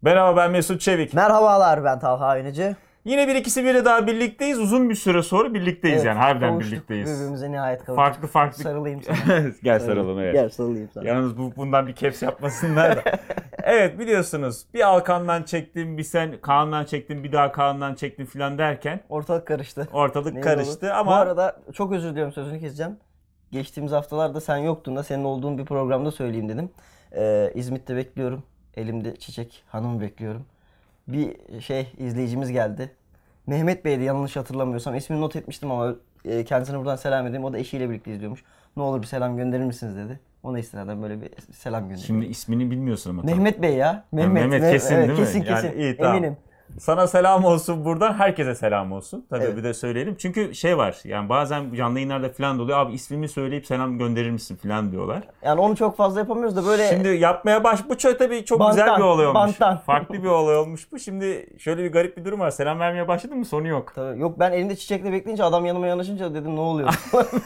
Merhaba, ben Mesut Çevik. Merhabalar, ben Talha Ünlücü. Yine bir ikisi biri daha birlikteyiz. Uzun bir süre sonra birlikteyiz, Evet, yani harbiden kavuştuk. birlikteyiz. Birbirimize nihayet kavuştuk. Farklı. Sarılayım sana. Gel saralım, evet. Gel sarılayım sana. Yalnız bundan bir caps yapmasınlar da. Evet, biliyorsunuz bir Alkan'dan çektim, bir sen Kaan'dan çektim, bir daha Kaan'dan çektim filan derken Ortalık karıştı. ortalık karıştı ama... Bu arada çok özür diliyorum, sözünü keseceğim. Geçtiğimiz haftalarda sen yoktun da senin olduğun bir programda söyleyeyim dedim. İzmit'te bekliyorum. Elimde çiçek, hanımı bekliyorum. Bir izleyicimiz geldi. Mehmet Bey'di yanlış hatırlamıyorsam. İsmini not etmiştim ama kendisine buradan selam edeyim. O da eşiyle birlikte izliyormuş. Ne olur bir selam gönderir misiniz dedi. Ona istinaden böyle bir selam gönderdim. Şimdi ismini bilmiyorsun ama. Mehmet Bey ya. Mehmet kesin evet, değil mi? Kesin. Yani iyi, tamam. Eminim. Sana selam olsun buradan, herkese selam olsun. Tabii Evet. bir de söyleyelim. Çünkü şey var, yani bazen canlı yayınlarda falan da oluyor. Abi ismimi söyleyip selam gönderir misin falan diyorlar. Yani onu çok fazla yapamıyoruz da böyle... Şimdi yapmaya bu tabii çok Banttan, güzel bir olay olmuş. banttan. Farklı bir olay olmuş bu. Şimdi şöyle bir garip bir durum var. Selam vermeye başladın mı? Sonu yok. Tabii, yok ben elimde çiçekle bekleyince adam yanıma yanaşınca dedim ne oluyor?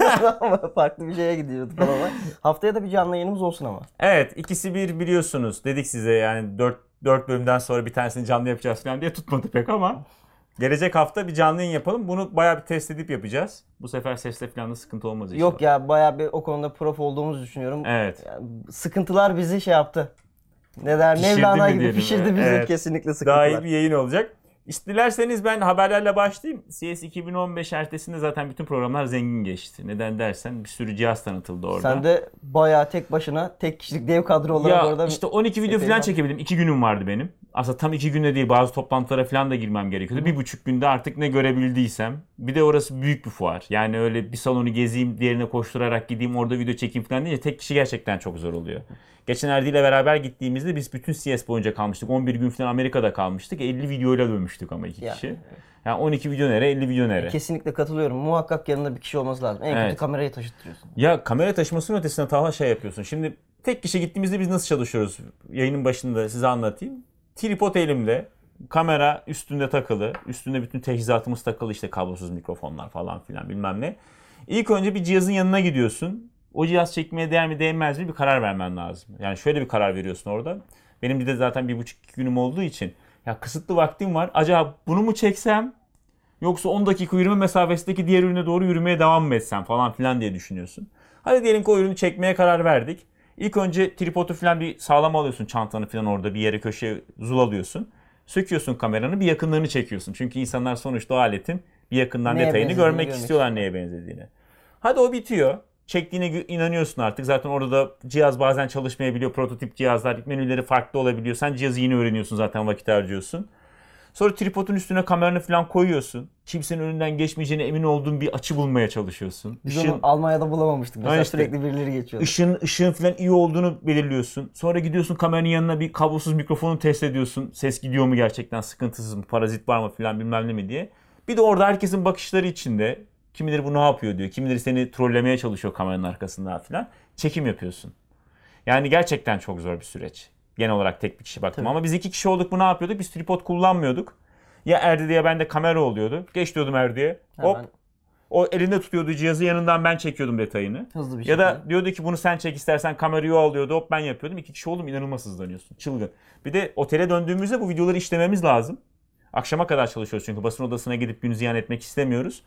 Ama farklı bir şeye gidiyordu falan. Haftaya da bir canlı yayınımız olsun ama. Evet, ikisi bir biliyorsunuz. Dedik size yani 4 bölümden sonra bir tanesini canlı yapacağız falan diye tutmadı pek ama gelecek hafta bir canlı yayın yapalım. Bunu bayağı bir test edip yapacağız. Bu sefer sesle falan da sıkıntı olmaz inşallah. Yok ya, bayağı bir o konuda prof olduğumuzu düşünüyorum. Evet. Yani sıkıntılar bizi şey yaptı. Ne der? Pişirdi Mevlana mi gibi diyelim. pişirdi bizi, Evet. kesinlikle sıkıntılar. Daha iyi bir yayın olacak. İşte dilerseniz ben haberlerle başlayayım. CS 2015 ertesinde zaten bütün programlar zengin geçti. Neden dersen bir sürü cihaz tanıtıldı orada. Sen de bayağı tek başına, tek kişilik dev kadro olarak ya orada... işte 12 video falan çekebildim. 2 günüm vardı benim. Aslında tam 2 günde değil, bazı toplantılara falan da girmem gerekiyordu. 1,5 günde artık ne görebildiysem. Bir de orası büyük bir fuar. Yani öyle bir salonu gezeyim, diğerine koşturarak gideyim, orada video çekeyim falan deyince tek kişi gerçekten çok zor oluyor. Geçen Erdi ile beraber gittiğimizde biz bütün CS boyunca kalmıştık. 11 gün falan Amerika'da kalmıştık. 50 videoyla dönmüştük ama 2 kişi. Yani 12 video nere, 50 video nere? Kesinlikle katılıyorum. Muhakkak yanında bir kişi olması lazım. En kötü Evet. kamerayı taşıttırıyorsun. Ya kamera taşımasının ötesinde Talha şey yapıyorsun. Şimdi tek kişi gittiğimizde biz nasıl çalışıyoruz? Yayının başında size anlatayım. Tripod elimde, kamera üstünde takılı, üstünde bütün teçhizatımız takılı, işte kablosuz mikrofonlar falan filan bilmem ne. İlk önce bir cihazın yanına gidiyorsun. O cihaz çekmeye değer mi değmez mi bir karar vermen lazım. Yani şöyle bir karar veriyorsun orada. Benim bir de zaten 1,5 günüm olduğu için ya kısıtlı vaktim var. Acaba bunu mu çeksem yoksa 10 dakika yürüme mesafesindeki diğer ürüne doğru yürümeye devam mı etsem falan filan diye düşünüyorsun. Hadi diyelim ki o ürünü çekmeye karar verdik. İlk önce tripodu falan bir sağlam alıyorsun, çantanı falan orada bir yere köşeye zulalıyorsun. Söküyorsun kameranı, bir yakınlarını çekiyorsun. Çünkü insanlar sonuçta o aletin bir yakından Neye detayını benzediğini görmek istiyorlar, neye benzediğini. Hadi o bitiyor. Çektiğine inanıyorsun artık. Zaten orada da cihaz bazen çalışmayabiliyor. Prototip cihazlar, menüleri farklı olabiliyor. Sen cihazı yeni öğreniyorsun, zaten vakit harcıyorsun. Sonra tripodun üstüne kameranı falan koyuyorsun. Kimsenin önünden geçmeyeceğine emin olduğun bir açı bulmaya çalışıyorsun. Biz onu Almanya'da bulamamıştık. Mesela işte, sürekli birileri geçiyordu. Işığın falan iyi olduğunu belirliyorsun. Sonra gidiyorsun kameranın yanına, bir kablosuz mikrofonu test ediyorsun. Ses gidiyor mu gerçekten, sıkıntısız mı, parazit var mı falan bilmem ne mi diye. Bir de orada herkesin bakışları içinde. Kimileri bu ne yapıyor diyor. Kimileri seni trollemeye çalışıyor kameranın arkasında falan. Çekim yapıyorsun. Yani gerçekten çok zor bir süreç. Genel olarak tek bir kişi baktım. Tabii. Ama biz 2 kişi olduk mu ne yapıyorduk? Biz tripod kullanmıyorduk. Ya Erdi ya bende kamera oluyordu. Geç diyordum Erdi'ye. Hop. O elinde tutuyordu cihazı, yanından ben çekiyordum detayını. Hızlı bir şekilde. Ya da diyordu ki bunu sen çek istersen, kamerayı o alıyordu. Hop ben yapıyordum. 2 kişi oldum, inanılmaz hızlanıyorsun. Çılgın. Bir de otele döndüğümüzde bu videoları işlememiz lazım. Akşama kadar çalışıyoruz çünkü basın odasına gidip gün ziyan etmek istemiyoruz.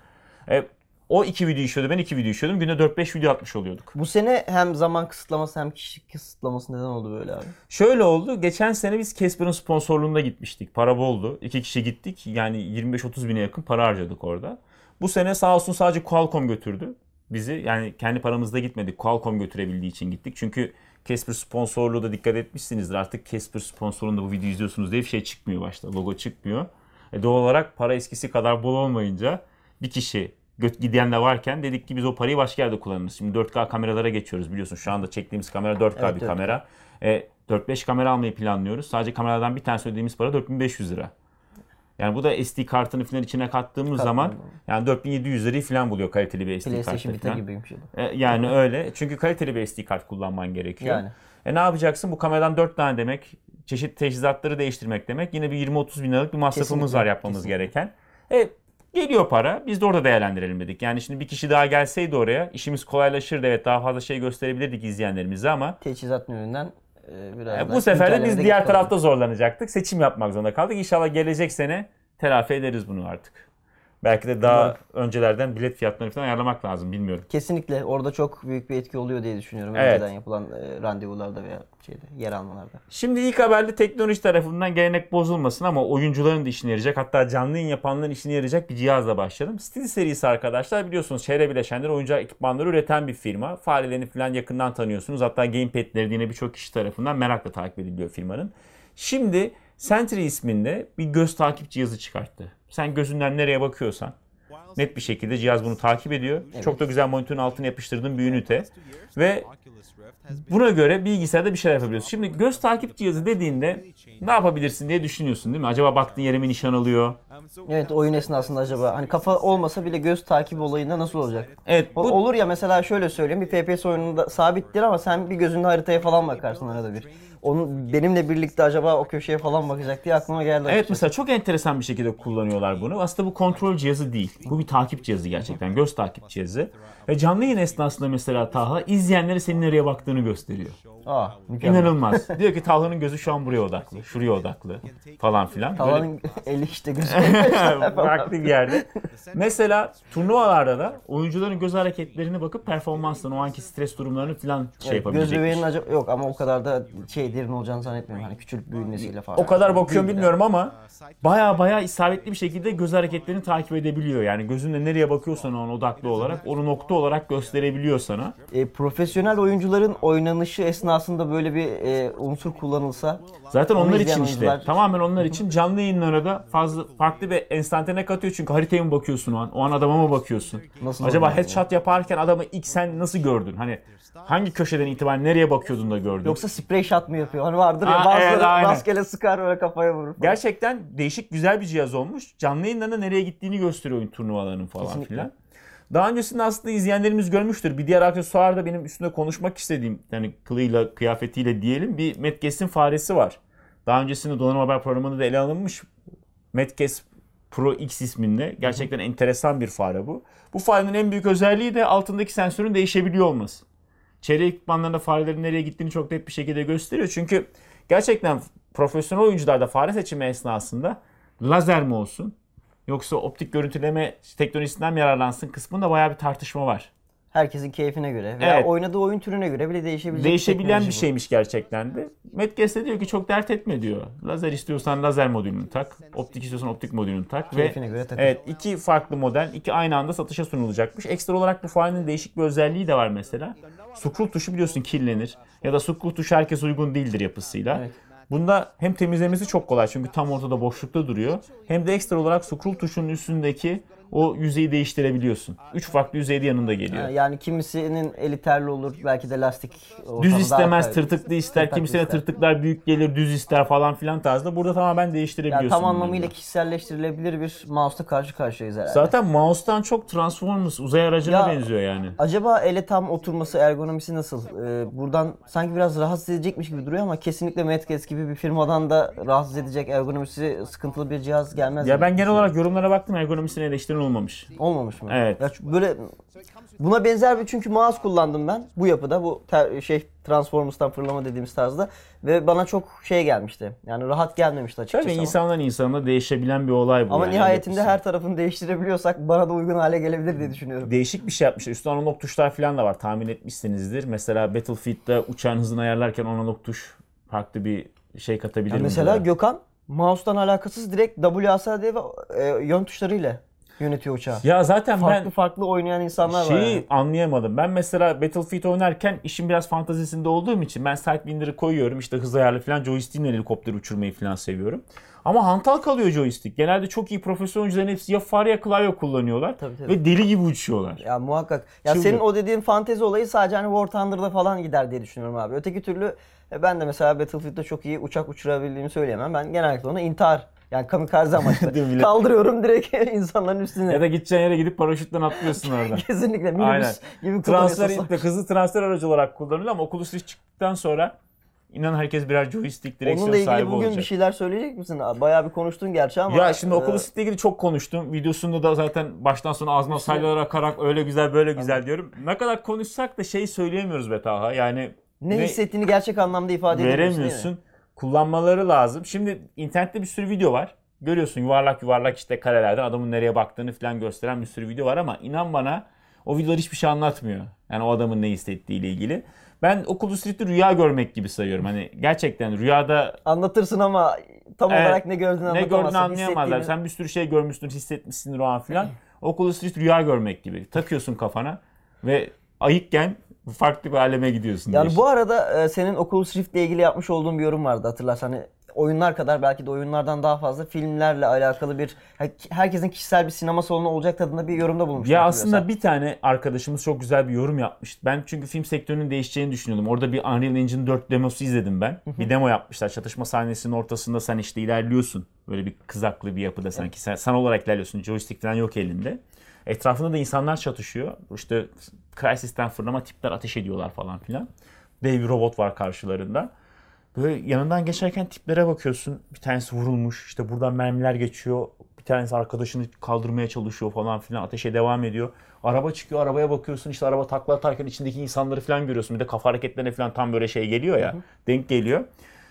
O 2 video işiyordu, ben 2 video işiyordum. Günde 4-5 video atmış oluyorduk. Bu sene hem zaman kısıtlaması hem kişi kısıtlaması neden oldu böyle abi? Şöyle oldu. Geçen sene biz Casper'ın sponsorluğunda gitmiştik. Para boldu. 2 kişi gittik. Yani 25-30 bine yakın para harcadık orada. Bu sene sağ olsun sadece Qualcomm götürdü bizi. Yani kendi paramızda gitmedik. Qualcomm götürebildiği için gittik. Çünkü Casper sponsorluğu da dikkat etmişsinizdir. Artık Casper sponsorluğunda bu videoyu izliyorsunuz diye bir şey çıkmıyor başta. Logo çıkmıyor. Doğal olarak para eskisi kadar bol olmayınca bir kişi giden de varken dedik ki biz o parayı başka yerde kullanırız. Şimdi 4K kameralara geçiyoruz biliyorsun. Şu anda çektiğimiz kamera 4K evet, bir kamera. 4-5 kamera almayı planlıyoruz. Sadece kameradan bir tanesi ödediğimiz para 4.500 lira. Yani bu da SD kartını falan içine kattığımız zaman yani 4.700 lirayı falan buluyor kaliteli bir SD kart. PlayStation Vita gibiymiş. Yani öyle. Çünkü kaliteli bir SD kart kullanman gerekiyor. Yani. Ne yapacaksın? Bu kameradan 4 tane demek. Çeşitli teçhizatları değiştirmek demek. Yine bir 20-30 bin liralık bir masrafımız var yapmamız gereken. Geliyor para. Biz de orada değerlendirelim dedik. Yani şimdi bir kişi daha gelseydi oraya işimiz kolaylaşırdı. Evet, daha fazla şey gösterebilirdik izleyenlerimize ama. Teçhizat yönünden biraz Bu sefer de biz güncellemede diğer geç tarafta zorlanacaktık. Seçim yapmak zorunda kaldık. İnşallah gelecek sene telafi ederiz bunu artık. Belki de daha öncelerden bilet fiyatlarını falan ayarlamak lazım. Bilmiyorum. Kesinlikle orada çok büyük bir etki oluyor diye düşünüyorum. Evet. Önceden yapılan randevularda veya yer almalarda. Şimdi ilk haberde teknoloji tarafından gelenek bozulmasın ama oyuncuların da işine yarayacak, hatta canlı yayın yapanların işine yarayacak bir cihazla başlayalım. SteelSeries arkadaşlar, biliyorsunuz çevre bileşenleri oyuncak ekipmanları üreten bir firma. Farelerini falan yakından tanıyorsunuz. Hatta gamepad'leri de yine birçok kişi tarafından merakla takip ediliyor firmanın. Şimdi Sentry isminde bir göz takip cihazı çıkarttı. Sen gözünden nereye bakıyorsan net bir şekilde cihaz bunu takip ediyor. Evet. Çok da güzel monitörün altına yapıştırdığın bir ünite. Ve buna göre bilgisayarda bir şeyler yapabiliyorsun. Şimdi göz takip cihazı dediğinde ne yapabilirsin diye düşünüyorsun değil mi? Acaba baktığın yere mi nişan alıyor? Evet, oyun esnasında acaba hani kafa olmasa bile göz takibi olayında nasıl olacak? Evet, bu Olur ya, mesela şöyle söyleyeyim, bir FPS oyununda sabittir ama sen bir gözünde haritaya falan bakarsın arada bir. Onun benimle birlikte acaba o köşeye falan bakacak diye aklıma geldi. Evet, açıkçası. mesela çok enteresan bir şekilde kullanıyorlar bunu. Aslında bu kontrol cihazı değil. Bu bir takip cihazı gerçekten. Göz takip cihazı. Ve canlı yayın esnasında mesela Taha izleyenlere senin nereye baktığını gösteriyor. Mükemmel. İnanılmaz. Diyor ki Talha'nın gözü şu an buraya odaklı, şuraya odaklı falan filan. Böyle Tavanın eli işte gözüküyor. farklı bir yerde. Mesela turnuvalarda da oyuncuların göz hareketlerine bakıp performanslarını, o anki stres durumlarını falan Göz yapabilecekmiş. bebeğinin acaba yok ama o kadar da derin olacağını zannetmiyorum. Hani küçük büyümesiyle falan. O kadar bakıyorum Değil bilmiyorum ama baya isabetli bir şekilde göz hareketlerini takip edebiliyor. Yani gözünle nereye bakıyorsan ona odaklı olarak, onu nokta olarak gösterebiliyor sana. Profesyonel oyuncuların oynanışı esnasında böyle bir unsur kullanılsa, Zaten onu onlar izleyen için işte. oyuncular- Tamamen onlar için canlı yayınlara da farklı bir enstantane katıyor. Çünkü haritaya mı bakıyorsun o an? O an adama mı bakıyorsun? Nasıl Acaba oluyor headshot yaparken adamı ilk sen nasıl gördün? Hani hangi köşeden itibaren nereye bakıyordun da gördün? Yoksa spray shot mı yapıyor? Hani vardır ya, Aa, bazıları evet, aynen. rastgele sıkar böyle kafaya vurur falan. Gerçekten değişik, güzel bir cihaz olmuş. Canlı yayınlarında nereye gittiğini gösteriyor oyun turnuvalarının falan Kesinlikle. filan. Daha öncesinde aslında izleyenlerimiz görmüştür. Bir diğer aksesuar da benim üstünde konuşmak istediğim, yani kılığıyla, kıyafetiyle diyelim, bir Medguess'in faresi var. Daha öncesinde Donanım Haber programında da ele alınmış. Medguess Pro X isminde. Gerçekten enteresan bir fare bu. Bu farenin en büyük özelliği de altındaki sensörün değişebiliyor olması. Çevre ekipmanlarında farelerin nereye gittiğini çok net bir şekilde gösteriyor. Çünkü gerçekten profesyonel oyuncularda fare seçimi esnasında lazer mi olsun yoksa optik görüntüleme teknolojisinden mi yararlansın kısmında bayağı bir tartışma var. Herkesin keyfine göre veya Evet. oynadığı oyun türüne göre bile değişebilecek Değişebilen teknoloji bir bu. şeymiş gerçekten de. Medguess de diyor ki çok dert etme diyor. Lazer istiyorsan lazer modülünü tak, optik istiyorsan optik modülünü tak. Keyfine ve göre takıl. evet, iki farklı model, iki aynı anda satışa sunulacakmış. Ekstra olarak bu farenin değişik bir özelliği de var mesela. Scroll tuşu biliyorsun kirlenir. Ya da scroll tuşu herkes uygun değildir yapısıyla. Evet. Bunda hem temizlemesi çok kolay çünkü tam ortada boşlukta duruyor. Hem de ekstra olarak scroll tuşunun üstündeki o yüzeyi değiştirebiliyorsun. 3 farklı yüzey de yanında geliyor. Yani kimisinin eli terli olur, belki de lastik ortamda Düz istemez, daha- tırtıklı ister. tırtıklı Kimisine ister. tırtıklar büyük gelir, düz ister falan filan tarzda. Burada tamamen değiştirebiliyorsun. Yani tam bunları. anlamıyla kişiselleştirilebilir bir mouse'la karşı karşıyayız herhalde. Zaten mouse'tan çok Transformers uzay aracına Ya- benziyor yani. Acaba ele tam oturması, ergonomisi nasıl? Buradan sanki biraz rahatsız edecekmiş gibi duruyor ama kesinlikle Medguess gibi bir firmadan da rahatsız edecek, ergonomisi sıkıntılı bir cihaz gelmez. Ya gibi ben genel düşünüyorum. olarak yorumlara baktım, ergonomisine eleştiren olmamış. Olmamış mı? Evet. Ya böyle buna benzer bir çünkü mouse kullandım ben bu yapıda, bu Transformers'tan fırlama dediğimiz tarzda ve bana çok gelmişti. Yani rahat gelmemişti açıkçası. Tabii ama. insandan insana değişebilen bir olay bu. Ama yani. nihayetinde Yapısı. her tarafını değiştirebiliyorsak bana da uygun hale gelebilir diye düşünüyorum. Değişik bir şey yapmışlar. Üstüne analog tuşlar falan da var. Tahmin etmişsinizdir. Mesela Battlefield'da uçağın hızını ayarlarken analog tuş farklı bir şey katabilir mi? Mesela buraya? Gökhan mouse'tan alakasız direkt WASD ve yön tuşlarıyla yönetiyor uçağı. Ya zaten Farklı farklı oynayan insanlar var. şeyi Yani. anlayamadım. Ben mesela Battlefield oynarken işin biraz fantazisinde olduğum için ben Sidewinder'ı koyuyorum. İşte hız ayarlı falan, joystick'le helikopter uçurmayı falan seviyorum. Ama hantal kalıyor joystick. Genelde çok iyi profesyonel oyuncuların hepsi ya fare ya klavye kullanıyorlar. Tabii. Ve deli gibi uçuyorlar. Ya muhakkak. Ya Çılgın. senin o dediğin fantezi olayı sadece hani War Thunder'da falan gider diye düşünüyorum abi. Öteki türlü ben de mesela Battlefield'da çok iyi uçak uçurabildiğimi söyleyemem. Ben genellikle onu intihar, yani kamikaze amaçlı Değil mi? kaldırıyorum direkt insanların üstüne. Ya da gideceğin yere gidip paraşütten atlıyorsun orada. Kesinlikle Aynen. minibüs gibi Transfer, kullanıyorsun. hızlı transfer aracı olarak kullanılıyor ama Oculus Rift çıktıktan sonra inan herkes birer joystick direksiyon Onunla ilgili sahibi bugün olacak. bir şeyler söyleyecek misin? Bayağı bir konuştun gerçi ama. Ya şimdi Oculus Rift'le ilgili çok konuştum. Videosunda da zaten baştan sona ağzına salyalar akarak öyle güzel böyle güzel diyorum. Ne kadar konuşsak da şey söyleyemiyoruz be Taha. Yani ne hissettiğini gerçek anlamda ifade edemiyorsun. Veremiyorsun. Kullanmaları lazım. Şimdi internette bir sürü video var. Görüyorsun yuvarlak yuvarlak işte karelerden adamın nereye baktığını falan gösteren bir sürü video var ama inan bana o videolar hiçbir şey anlatmıyor. Yani o adamın ne hissettiğiyle ilgili. Ben Oculus Rift'i rüya görmek gibi sayıyorum. Hani gerçekten rüyada Anlatırsın ama tam olarak ne gördüğünü ne anlatamazsın. gördüğünü anlayamazlar. Sen bir sürü şey görmüşsün, hissetmişsindir o an filan. Oculus Rift rüya görmek gibi. Takıyorsun kafana ve ayıkken farklı bir aleme gidiyorsun. Yani bu arada senin Oculus Rift ile ilgili yapmış olduğun bir yorum vardı hatırlarsan. Hani oyunlar kadar belki de oyunlardan daha fazla filmlerle alakalı bir herkesin kişisel bir sinema salonu olacak tadında bir yorumda bulmuştun. Ya aslında bir tane arkadaşımız çok güzel bir yorum yapmıştı. Ben çünkü film sektörünün değişeceğini düşünüyordum. Orada bir Unreal Engine 4 demosu izledim ben. Bir demo yapmışlar. Çatışma sahnesinin ortasında sen işte ilerliyorsun. Böyle bir kızaklı bir yapıda sanki. Sen olarak ilerliyorsun. Joystick falan yok elinde. Etrafında da insanlar çatışıyor. İşte Crysis'ten fırlama tipler ateş ediyorlar falan filan. Dev bir robot var karşılarında. Böyle yanından geçerken tiplere bakıyorsun. Bir tanesi vurulmuş. İşte buradan mermiler geçiyor. Bir tanesi arkadaşını kaldırmaya çalışıyor falan filan. Ateşe devam ediyor. Araba çıkıyor. Arabaya bakıyorsun. İşte araba takla atarken içindeki insanları falan görüyorsun. Bir de kafa hareketlerine falan tam böyle şey geliyor ya. Denk geliyor.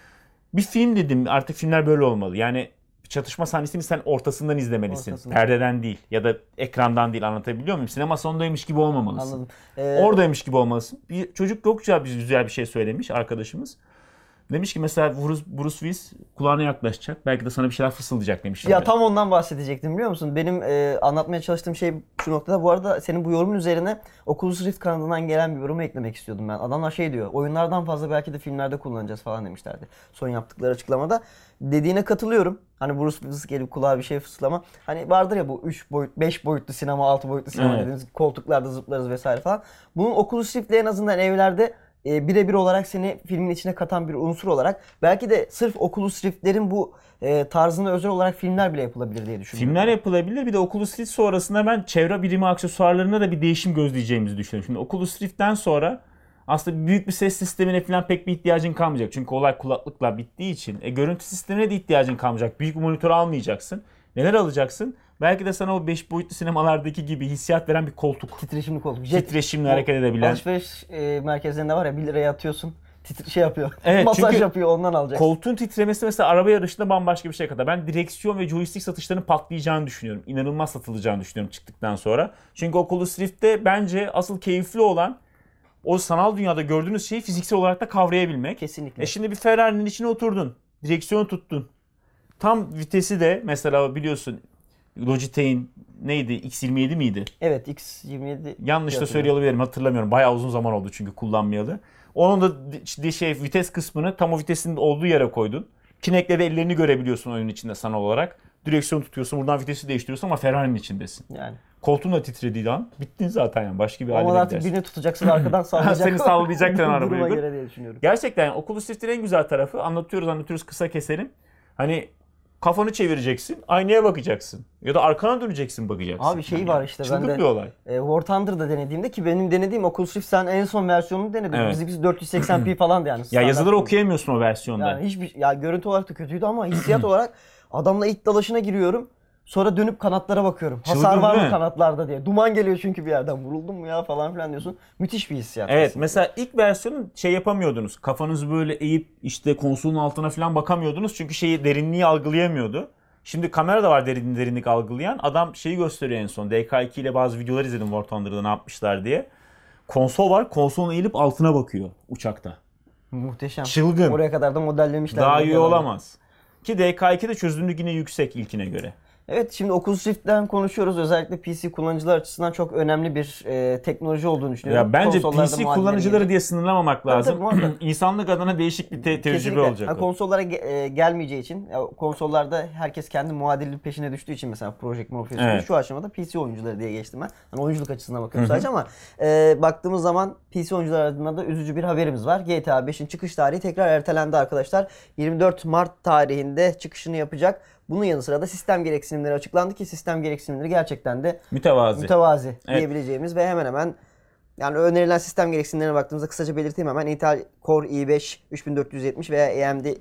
Bir film dedim. Artık filmler böyle olmalı. Yani çatışma sahnesini sen ortasından izlemelisin. Perdeden değil. Ya da ekrandan değil. Anlatabiliyor muyum? Sinema salonundaymış gibi olmamalısın. Anladım. Oradaymış gibi olmalısın. Bir çocuk çok güzel bir şey söylemiş arkadaşımız. Demiş ki mesela Bruce Willis kulağına yaklaşacak. Belki de sana bir şeyler fısıldayacak demiş. Ya tam ondan bahsedecektim biliyor musun? Benim anlatmaya çalıştığım şey şu noktada. Bu arada senin bu yorumun üzerine Oculus Rift kanalından gelen bir yorumu eklemek istiyordum ben. Adamlar şey diyor. Oyunlardan fazla belki de filmlerde kullanacağız falan demişlerdi. Son yaptıkları açıklamada. Dediğine katılıyorum. Hani Bruce Willis gelip kulağa bir şey fısıldama. Hani vardır ya bu 3 boyut, 5 boyutlu sinema, 6 boyutlu sinema dediğimiz koltuklarda zıplarız vesaire falan. Bunun Oculus Rift'le en azından evlerde birebir olarak seni filmin içine katan bir unsur olarak belki de sırf Oculus Rift'lerin bu tarzına özel olarak filmler bile yapılabilir diye düşünüyorum. Filmler yapılabilir. Bir de Oculus Rift sonrasında ben çevre bilimi aksesuarlarına da bir değişim gözleyeceğimizi düşünüyorum. Şimdi Oculus Rift'ten sonra aslında büyük bir ses sistemine falan pek bir ihtiyacın kalmayacak. Çünkü olay kulaklıkla bittiği için. Görüntü sistemine de ihtiyacın kalmayacak. Büyük bir monitör almayacaksın. Neler alacaksın? Belki de sana o 5 boyutlu sinemalardaki gibi hissiyat veren bir koltuk. Titreşimli koltuk. Titreşimle hareket edebilen. Alışveriş merkezlerinde var ya 1 liraya atıyorsun. Şey yapıyor. Evet, masaj yapıyor ondan alacaksın. Koltuğun titremesi mesela araba yarışında bambaşka bir şey kadar. Ben direksiyon ve joystick satışlarının patlayacağını düşünüyorum. İnanılmaz satılacağını düşünüyorum çıktıktan sonra. Çünkü Oculus Rift'te bence asıl keyifli olan o sanal dünyada gördüğünüz şeyi fiziksel olarak da kavrayabilmek. Kesinlikle. Şimdi bir Ferrari'nin içine oturdun. Direksiyonu tuttun. Tam vitesi de mesela biliyorsun Logitech'in neydi? X27 miydi? Evet X27. Yanlış da söylüyor olabilirim, hatırlamıyorum. Bayağı uzun zaman oldu çünkü kullanmayalı. Onun da vites kısmını tam o vitesinin olduğu yere koydun. Kinect'le de ellerini görebiliyorsun oyunun içinde sanal olarak. Direksiyon tutuyorsun, buradan vitesi değiştiriyorsun ama Ferrari'nin içindesin. Yani. Koltuğun da titrediği an bittin zaten yani. Başka bir Ama halde artık birini tutacaksın arkadan sallayacak. Seni sallayacaktır arabayı. Duruma göre diye düşünüyorum. Gerçekten yani Oculus Rift'in en güzel tarafı anlatıyoruz kısa keselim. Hani kafanı çevireceksin, aynaya bakacaksın. Ya da arkana döneceksin, bakacaksın. Abi şey var işte çılgın ben de bir olay. War Thunder'da denediğimde ki benim denediğim Oculus Rift sen en son versiyonunu denedin. Evet. Bizimkisi 480p falandı yani. Ya yazıları okuyamıyorsun o versiyonda. Yani hiçbir görüntü olarak da kötüydü ama hissiyat olarak adamla ilk dalaşına giriyorum. Sonra dönüp kanatlara bakıyorum. Çılgın Hasar var değil mı mi? kanatlarda diye. Duman geliyor çünkü bir yerden. Vuruldum mu ya falan filan diyorsun. Müthiş bir hissiyat. Evet aslında. mesela ilk versiyonun şey yapamıyordunuz. Kafanızı böyle eğip işte konsolun altına falan bakamıyordunuz. Çünkü derinliği algılayamıyordu. Şimdi kamera da var derinlik algılayan. Adam şeyi gösteriyor en son. DK2 ile bazı videolar izledim War Thunder'da ne yapmışlar diye. Konsol var. Konsolun eğilip altına bakıyor uçakta. Muhteşem. Çılgın. Oraya kadar da modellemişler. Daha iyi olamaz. Ki DK2'de çözünürlük yine yüksek ilkine göre. Evet şimdi Oculus Rift'ten konuşuyoruz. Özellikle PC kullanıcılar açısından çok önemli bir teknoloji olduğunu düşünüyorum. Ya bence Konsollarda PC muadilleri kullanıcıları gelecek. diye sınırlamamak lazım. tabii, İnsanlık adına değişik bir tecrübe Kesinlikle. olacak. Yani konsollara gelmeyeceği için konsollarda herkes kendi muadili peşine düştüğü için mesela Project Morpheus Evet. şu aşamada PC oyuncuları diye geçtim ben. Hani oyunculuk açısından bakıyorum sadece ama baktığımız zaman PC oyuncular adına da üzücü bir haberimiz var. GTA 5'in çıkış tarihi tekrar ertelendi arkadaşlar. 24 Mart tarihinde çıkışını yapacak. Bunun yanı sıra da sistem gereksinimleri açıklandı ki sistem gereksinimleri gerçekten de mütevazi diyebileceğimiz ve hemen hemen yani önerilen sistem gereksinimlerine baktığımızda kısaca belirteyim hemen. Intel Core i5 3470 veya AMD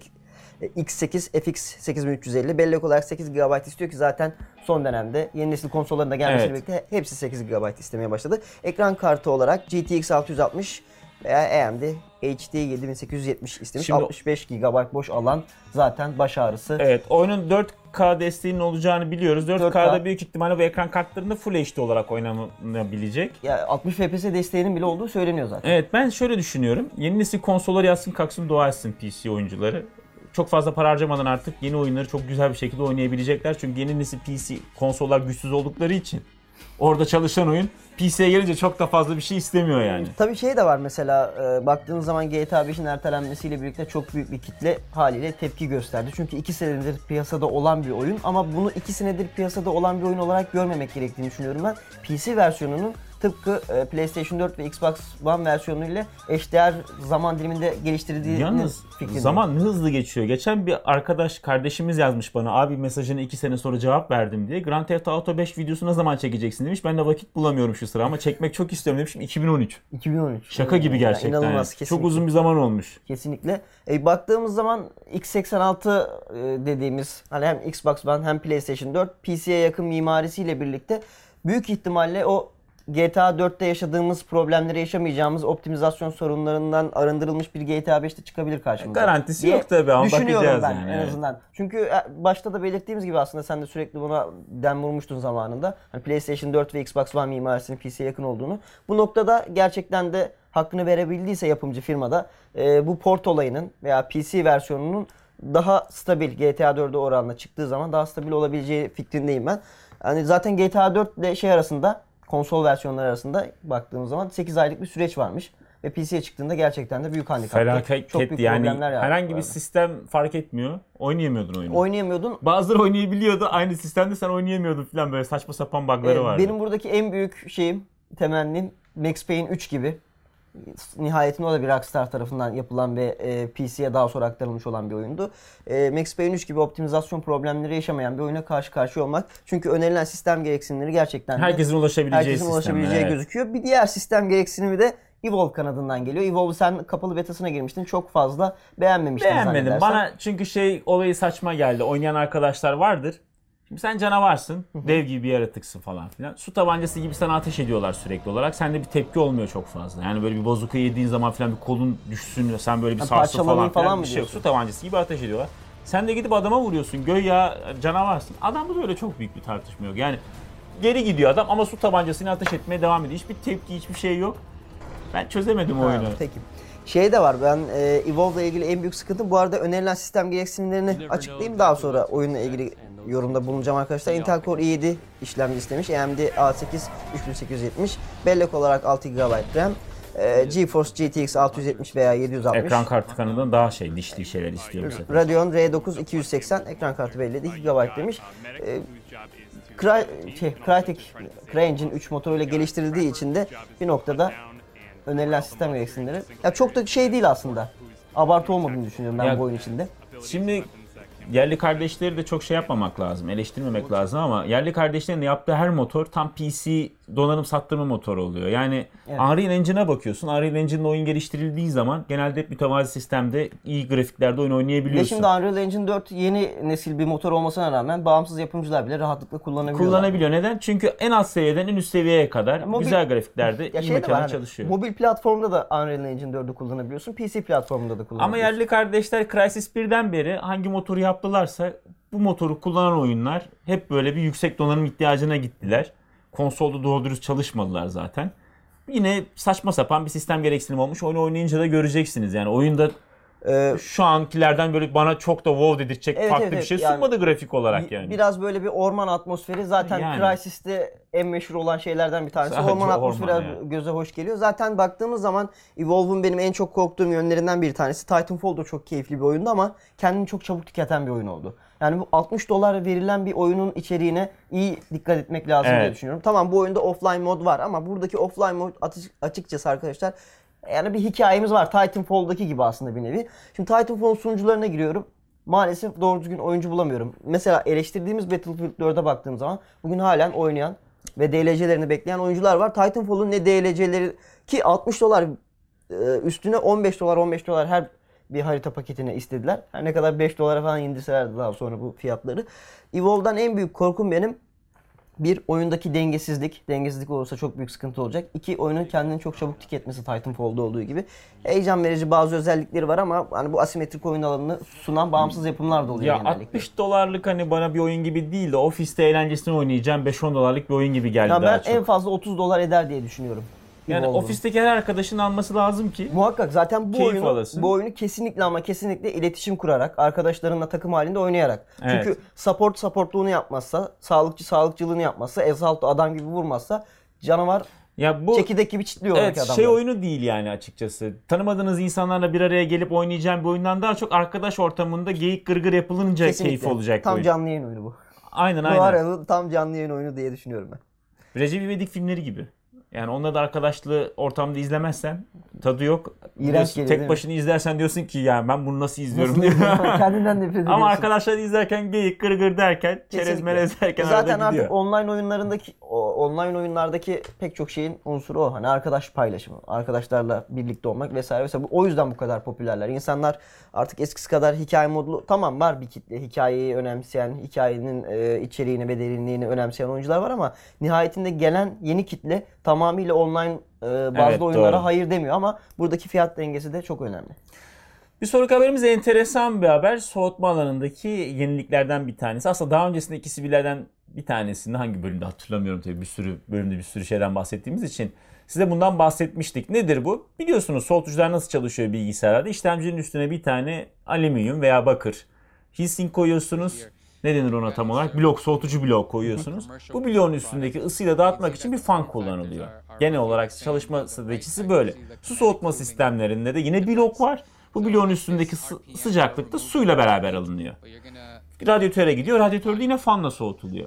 X8 FX 8350 bellek olarak 8 GB istiyor ki zaten son dönemde yeni nesil konsolların da gelmesiyle birlikte hepsi 8 GB istemeye başladı. Ekran kartı olarak GTX 660 veya AMD HD 7870 istemiş. Şimdi 65 GB boş alan zaten baş ağrısı. Evet, oyunun 4K desteğinin olacağını biliyoruz. 4K'da 4K. büyük ihtimalle bu ekran kartlarında Full HD olarak oynanabilecek. Ya 60 FPS desteğinin bile olduğu söyleniyor zaten. Evet, ben şöyle düşünüyorum. Yeni nesil konsolları yatsın kalksın dua etsin PC oyuncuları. Çok fazla para harcamadan artık yeni oyunları çok güzel bir şekilde oynayabilecekler. Çünkü yeni nesil PC konsollar güçsüz oldukları için orada çalışan oyun PC'ye gelince çok da fazla bir şey istemiyor yani. Tabii şey de var mesela baktığınız zaman GTA 5'in ertelenmesiyle birlikte çok büyük bir kitle haliyle tepki gösterdi. Çünkü 2 senedir piyasada olan bir oyun ama bunu 2 senedir piyasada olan bir oyun olarak görmemek gerektiğini düşünüyorum ben. PC versiyonunun tıpkı PlayStation 4 ve Xbox One versiyonuyla eşdeğer zaman diliminde geliştirildiğini Yalnız fikrindeyim. zaman ne hızlı geçiyor. Geçen bir kardeşimiz yazmış bana, abi mesajını 2 sene sonra cevap verdim diye. Grand Theft Auto 5 videosu ne zaman çekeceksin demiş. Ben de vakit bulamıyorum şu sıra ama çekmek çok istiyorum demişim. 2013. 2013. Şaka gibi gerçekten. Yani inanılmaz, Çok kesinlikle. uzun bir zaman olmuş. Kesinlikle. Baktığımız zaman x86 dediğimiz hani hem Xbox One hem PlayStation 4 PC'ye yakın mimarisiyle birlikte büyük ihtimalle o GTA 4'te yaşadığımız problemleri yaşamayacağımız optimizasyon sorunlarından arındırılmış bir GTA 5'te çıkabilir karşımıza. Garantisi diye yok tabii ama düşünüyorum bakacağız ben yani, en evet. azından. Çünkü başta da belirttiğimiz gibi aslında sen de sürekli buna dem vurmuştun zamanında. Hani PlayStation 4 ve Xbox One mimarisinin PC'ye yakın olduğunu. Bu noktada gerçekten de hakkını verebildiyse yapımcı firmada bu port olayının veya PC versiyonunun daha stabil GTA 4'e oranla çıktığı zaman daha stabil olabileceği fikrindeyim ben. Hani zaten GTA 4 ile şey arasında konsol versiyonları arasında baktığımız zaman 8 aylık bir süreç varmış. Ve PC'ye çıktığında gerçekten de büyük handikaptı. Felaket Çok büyük yani problemler herhangi bir vardı. sistem fark etmiyor. Oynayamıyordun oyunu. Oynayamıyordun. Bazıları oynayabiliyordu. Aynı sistemde sen oynayamıyordun falan, böyle saçma sapan bug'ları vardı. Benim buradaki en büyük şeyim, temennim Max Payne 3 gibi. Nihayetinde o da bir Rockstar tarafından yapılan ve PC'ye daha sonra aktarılmış olan bir oyundu. Max Payne 3 gibi optimizasyon problemleri yaşamayan bir oyuna karşı karşıya olmak. Çünkü önerilen sistem gereksinimleri gerçekten de Herkesin ulaşabileceği sistemler, evet. gözüküyor. Bir diğer sistem gereksinimi de Evolve kanadından geliyor. Evolve'u sen kapalı betasına girmiştin. Çok fazla beğenmemiştin Beğenmedim. zannedersem. Bana çünkü olayı saçma geldi. Oynayan arkadaşlar vardır. Şimdi sen canavarsın, dev gibi bir yaratıksın falan filan. Su tabancası gibi sana ateş ediyorlar sürekli olarak. Sende bir tepki olmuyor çok fazla. Yani böyle bir bozuka yediğin zaman filan bir kolun düşsün, sen böyle bir sarsın parçalanayım falan falan mı bir şey yok. diyorsun? Su tabancası gibi ateş ediyorlar. Sen de gidip adama vuruyorsun. Göya canavarsın. Adamda da öyle çok büyük bir tartışma yok. Yani geri gidiyor adam ama su tabancasıyla ateş etmeye devam ediyor. Hiçbir tepki, hiçbir şey yok. Ben çözemedim oyunu. Peki. Şey de var, ben Evolve'la ilgili en büyük sıkıntım, bu arada önerilen sistem gereksinimlerini açıklayayım, daha sonra oyunla ilgili yorumda bulunacağım arkadaşlar. Intel Core i7 işlemci istemiş, AMD A8 3870, bellek olarak 6 GB RAM, GeForce GTX 670 veya 760. Ekran kartı kanalından daha dişli şeyler istiyor bu sefer. Radeon R9 280, ekran kartı belli 2 GB demiş. CryEngine 3 motoruyla geliştirildiği için de bir noktada önerilen sistem gereksinimleri ya çok da şey değil aslında. Abartı olmadığını düşünüyorum ben Ya, bu oyun içinde. Şimdi yerli kardeşleri de çok şey yapmamak lazım, eleştirmemek lazım ama yerli kardeşlerin de yaptığı her motor tam PC donanım sattırma motoru oluyor. Yani Evet. Unreal Engine'a bakıyorsun. Unreal Engine'de oyun geliştirildiği zaman genelde hep mütevazi sistemde iyi grafiklerde oyun Ve oynayabiliyorsun. şimdi Unreal Engine 4 yeni nesil bir motor olmasına rağmen bağımsız yapımcılar bile rahatlıkla kullanabiliyorlar. Kullanabiliyor. Neden? Çünkü en alt seviyeden en üst seviyeye kadar Mobil- güzel grafiklerde Ya iyi şey de var, makine hani çalışıyor. mobil platformda da Unreal Engine 4'ü kullanabiliyorsun. PC platformunda da kullanabiliyorsun. Ama yerli kardeşler Crysis 1'den beri hangi motoru yaptılarsa bu motoru kullanan oyunlar hep böyle bir yüksek donanım ihtiyacına gittiler. Konsolda doğru dürüst çalışmadılar zaten. Yine saçma sapan bir sistem gereksinim olmuş. Oyunu oynayınca da göreceksiniz. Yani oyunda şu ankilerden böyle bana çok da wow dedirtecek Evet, farklı evet, bir şey yani sunmadı grafik olarak yani. Biraz böyle bir orman atmosferi. Zaten Yani. Crysis'te en meşhur olan şeylerden bir tanesi. Sadece Orman atmosferi orman ya. göze hoş geliyor. Zaten baktığımız zaman Evolve'un benim en çok korktuğum yönlerinden bir tanesi. Titanfall da çok keyifli bir oyundu ama kendini çok çabuk tüketen bir oyun oldu. Yani bu $60 verilen bir oyunun içeriğine iyi dikkat etmek lazım diye Evet. düşünüyorum. Tamam, bu oyunda offline mod var ama buradaki offline mod açıkçası arkadaşlar yani bir hikayemiz var. Titanfall'daki gibi aslında bir nevi. Şimdi Titanfall sunucularına giriyorum. Maalesef doğru düzgün oyuncu bulamıyorum. Mesela eleştirdiğimiz Battlefield 4'e baktığım zaman bugün halen oynayan ve DLC'lerini bekleyen oyuncular var. Titanfall'un ne DLC'leri ki $60 üstüne $15 her bir harita paketine istediler. Her ne kadar $5 falan indirselerdi daha sonra bu fiyatları. Evolve'dan en büyük korkum benim Bir, oyundaki dengesizlik. Dengesizlik olursa çok büyük sıkıntı olacak. İki, oyunun kendini çok çabuk tüketmesi Titanfall'da olduğu gibi. Heyecan verici bazı özellikleri var ama hani bu asimetrik oyun alanını sunan bağımsız yapımlar da oluyor Ya genellikle. $60 hani bana bir oyun gibi değil de ofiste eğlencesine oynayacağım $5-10 bir oyun gibi geldi Ya daha ben çok. en fazla $30 eder diye düşünüyorum. Yani Evolve'un. ofisteki her arkadaşın alması lazım ki. Muhakkak zaten Keyif alasın. bu oyunu kesinlikle ama kesinlikle iletişim kurarak, arkadaşlarınla takım halinde oynayarak. Evet. Çünkü supportluğunu yapmazsa, sağlıkçılığını yapmazsa, Exalt'ı adam gibi vurmazsa canavar Ya bu çekirdek gibi çitliyor oradaki evet, adamları. oyunu değil yani açıkçası. Tanımadığınız insanlarla bir araya gelip oynayacağım bir oyundan daha çok arkadaş ortamında geyik gırgır yapılınca Kesinlikle. keyif olacak bir Tam oyun. canlı yayın oyunu bu. Aynen Bu aynen. arada tam canlı yayın oyunu diye düşünüyorum ben. Recep İvedik filmleri gibi. Yani onları da arkadaşlı ortamda izlemezsen tadı yok. İğrenç Diyorsun, geliyor, değil tek mi? başına izlersen diyorsun ki ya ben bunu nasıl izliyorum diye. Kendinden nefret ediyorsun. Ama arkadaşlar izlerken geyik gırgır derken, çerez Kesinlikle. melez derken Zaten arada gidiyor. artık online oyunlardaki pek çok şeyin unsuru o. Hani arkadaş paylaşımı, arkadaşlarla birlikte olmak vesaire vesaire. O yüzden bu kadar popülerler. İnsanlar artık eskisi kadar hikaye modlu, tamam var bir kitle, hikayeyi önemseyen, hikayenin içeriğini ve derinliğini önemseyen oyuncular var ama nihayetinde gelen yeni kitle tamamıyla online bazı Evet, oyunlara doğru. hayır demiyor ama buradaki fiyat dengesi de çok önemli. Bir sonraki haberimiz enteresan bir haber. Soğutma alanındaki yeniliklerden bir tanesi. Aslında daha öncesinde ikisi birlerden bir tanesinde, hangi bölümde hatırlamıyorum tabii, bir sürü bölümde bir sürü şeyden bahsettiğimiz için size bundan bahsetmiştik. Nedir bu? Biliyorsunuz soğutucular nasıl çalışıyor bilgisayarlarda? İşlemcinin üstüne bir tane alüminyum veya bakır heatsink koyuyorsunuz. Ne denir ona tam olarak? Blok, soğutucu blok koyuyorsunuz. Bu bloğun üstündeki ısıyla dağıtmak için bir fan kullanılıyor. Genel olarak çalışma stratejisi böyle. Su soğutma sistemlerinde de yine blok var. Bu bloğun üstündeki sıcaklık da suyla beraber alınıyor. Radyatöre gidiyor. Radyatörde yine fanla soğutuluyor.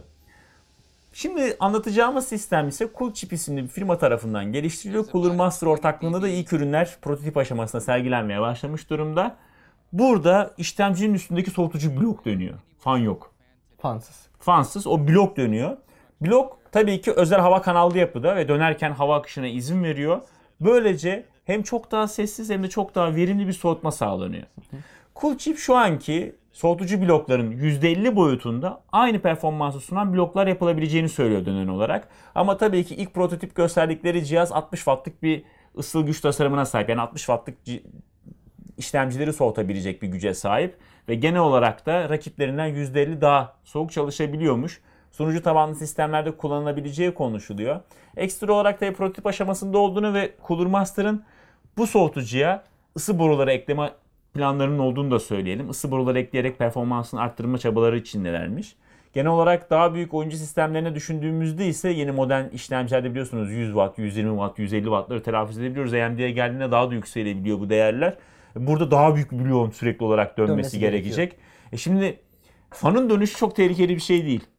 Şimdi anlatacağımız sistem ise Coolchip isimli bir firma tarafından geliştiriliyor. Cooler Master ortaklığında da ilk ürünler prototip aşamasında sergilenmeye başlamış durumda. Burada işlemcinin üstündeki soğutucu blok dönüyor. Fan yok. Fansız. Fansız o blok dönüyor. Blok tabii ki özel hava kanallı yapıda ve dönerken hava akışına izin veriyor. Böylece hem çok daha sessiz hem de çok daha verimli bir soğutma sağlanıyor. Coolchip şu anki soğutucu blokların %50 boyutunda aynı performansı sunan bloklar yapılabileceğini söylüyor dönen olarak. Ama tabii ki ilk prototip gösterdikleri cihaz 60 wattlık bir ısıl güç tasarımına sahip. Yani 60 wattlık işlemcileri soğutabilecek bir güce sahip. Ve genel olarak da rakiplerinden %50 daha soğuk çalışabiliyormuş. Sunucu tabanlı sistemlerde kullanılabileceği konuşuluyor. Ekstra olarak da prototip aşamasında olduğunu ve Cooler Master'ın bu soğutucuya ısı boruları ekleme planlarının olduğunu da söyleyelim. Isı boruları ekleyerek performansını arttırma çabaları içindelermiş. Genel olarak daha büyük oyuncu sistemlerine düşündüğümüzde ise yeni modern işlemcilerde biliyorsunuz 100 Watt, 120 Watt, 150 Watt'ları telaffuz edebiliyoruz. AMD'ye geldiğinde daha da yükselebiliyor bu değerler. Burada daha büyük bir bloğun sürekli olarak dönmesi gerekecek. Şimdi fanın dönüşü çok tehlikeli bir şey değil.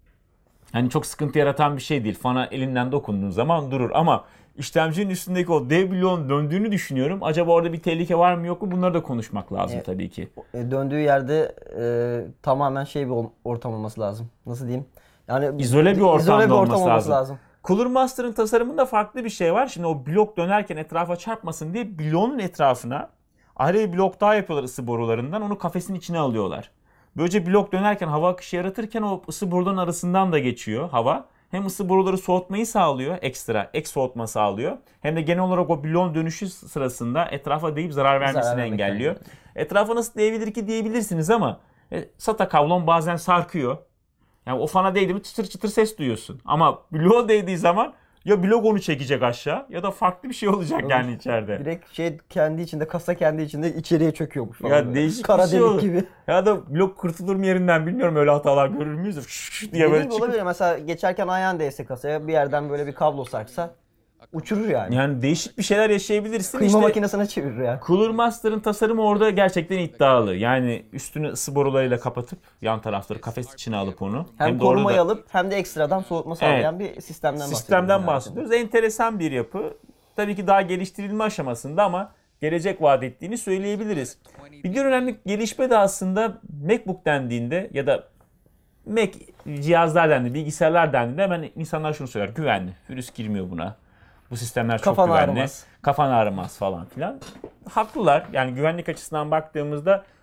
Hani çok sıkıntı yaratan bir şey değil. Fana elinden dokunduğun zaman durur ama işlemcinin üstündeki o dev bloğun döndüğünü düşünüyorum. Acaba orada bir tehlike var mı yok mu? Bunları da konuşmak lazım tabii ki. Döndüğü yerde tamamen bir ortam olması lazım. Nasıl diyeyim? Yani İzole bir ortamda ortam olması lazım. Cooler Master'ın tasarımında farklı bir şey var. Şimdi o blok dönerken etrafa çarpmasın diye bloğun etrafına ayrı bir blok daha yapıyorlar ısı borularından. Onu kafesin içine alıyorlar. Böylece blok dönerken hava akışı yaratırken o ısı boruların arasından da geçiyor hava. Hem ısı boruları soğutmayı sağlıyor, ek soğutma sağlıyor. Hem de genel olarak o bloğun dönüşü sırasında etrafa değip zarar vermesini engelliyor. Etrafa nasıl değebilir ki diyebilirsiniz ama SATA kablon bazen sarkıyor. Yani o fana değdi mi çıtır çıtır ses duyuyorsun. Ama bloğa değdiği zaman ya blok onu çekecek aşağı ya da farklı bir şey olacak yani içeride. Direkt kasa kendi içinde içeriye çöküyormuş falan. Ya değişik kara bir şey delik olur. gibi. Ya da blok kurtulur mu yerinden bilmiyorum, öyle hatalar görür müyüz? Diye böyle çıkıp. Olabilir. Mesela geçerken ayağın değse kasaya bir yerden böyle bir kablo sarksa uçurur yani. Yani değişik bir şeyler yaşayabilirsin. Kıyma makinesine çevirir yani. Cooler Master'ın tasarımı orada gerçekten iddialı. Yani üstünü ısı borularıyla kapatıp yan tarafları kafes içine alıp onu. Hem korumayı alıp hem de ekstradan soğutma sağlayan bir sistemden bahsediyoruz. Enteresan bir yapı. Tabii ki daha geliştirilme aşamasında ama gelecek vaat ettiğini söyleyebiliriz. Bir diğer önemli gelişme de aslında MacBook dendiğinde ya da Mac cihazlar dendiğinde, bilgisayarlar dendiğinde hemen insanlar şunu söyler. Güvenli. Virüs girmiyor buna. Bu sistemler çok güvenli. Kafan ağrımaz falan filan. Haklılar. Yani güvenlik açısından baktığımızda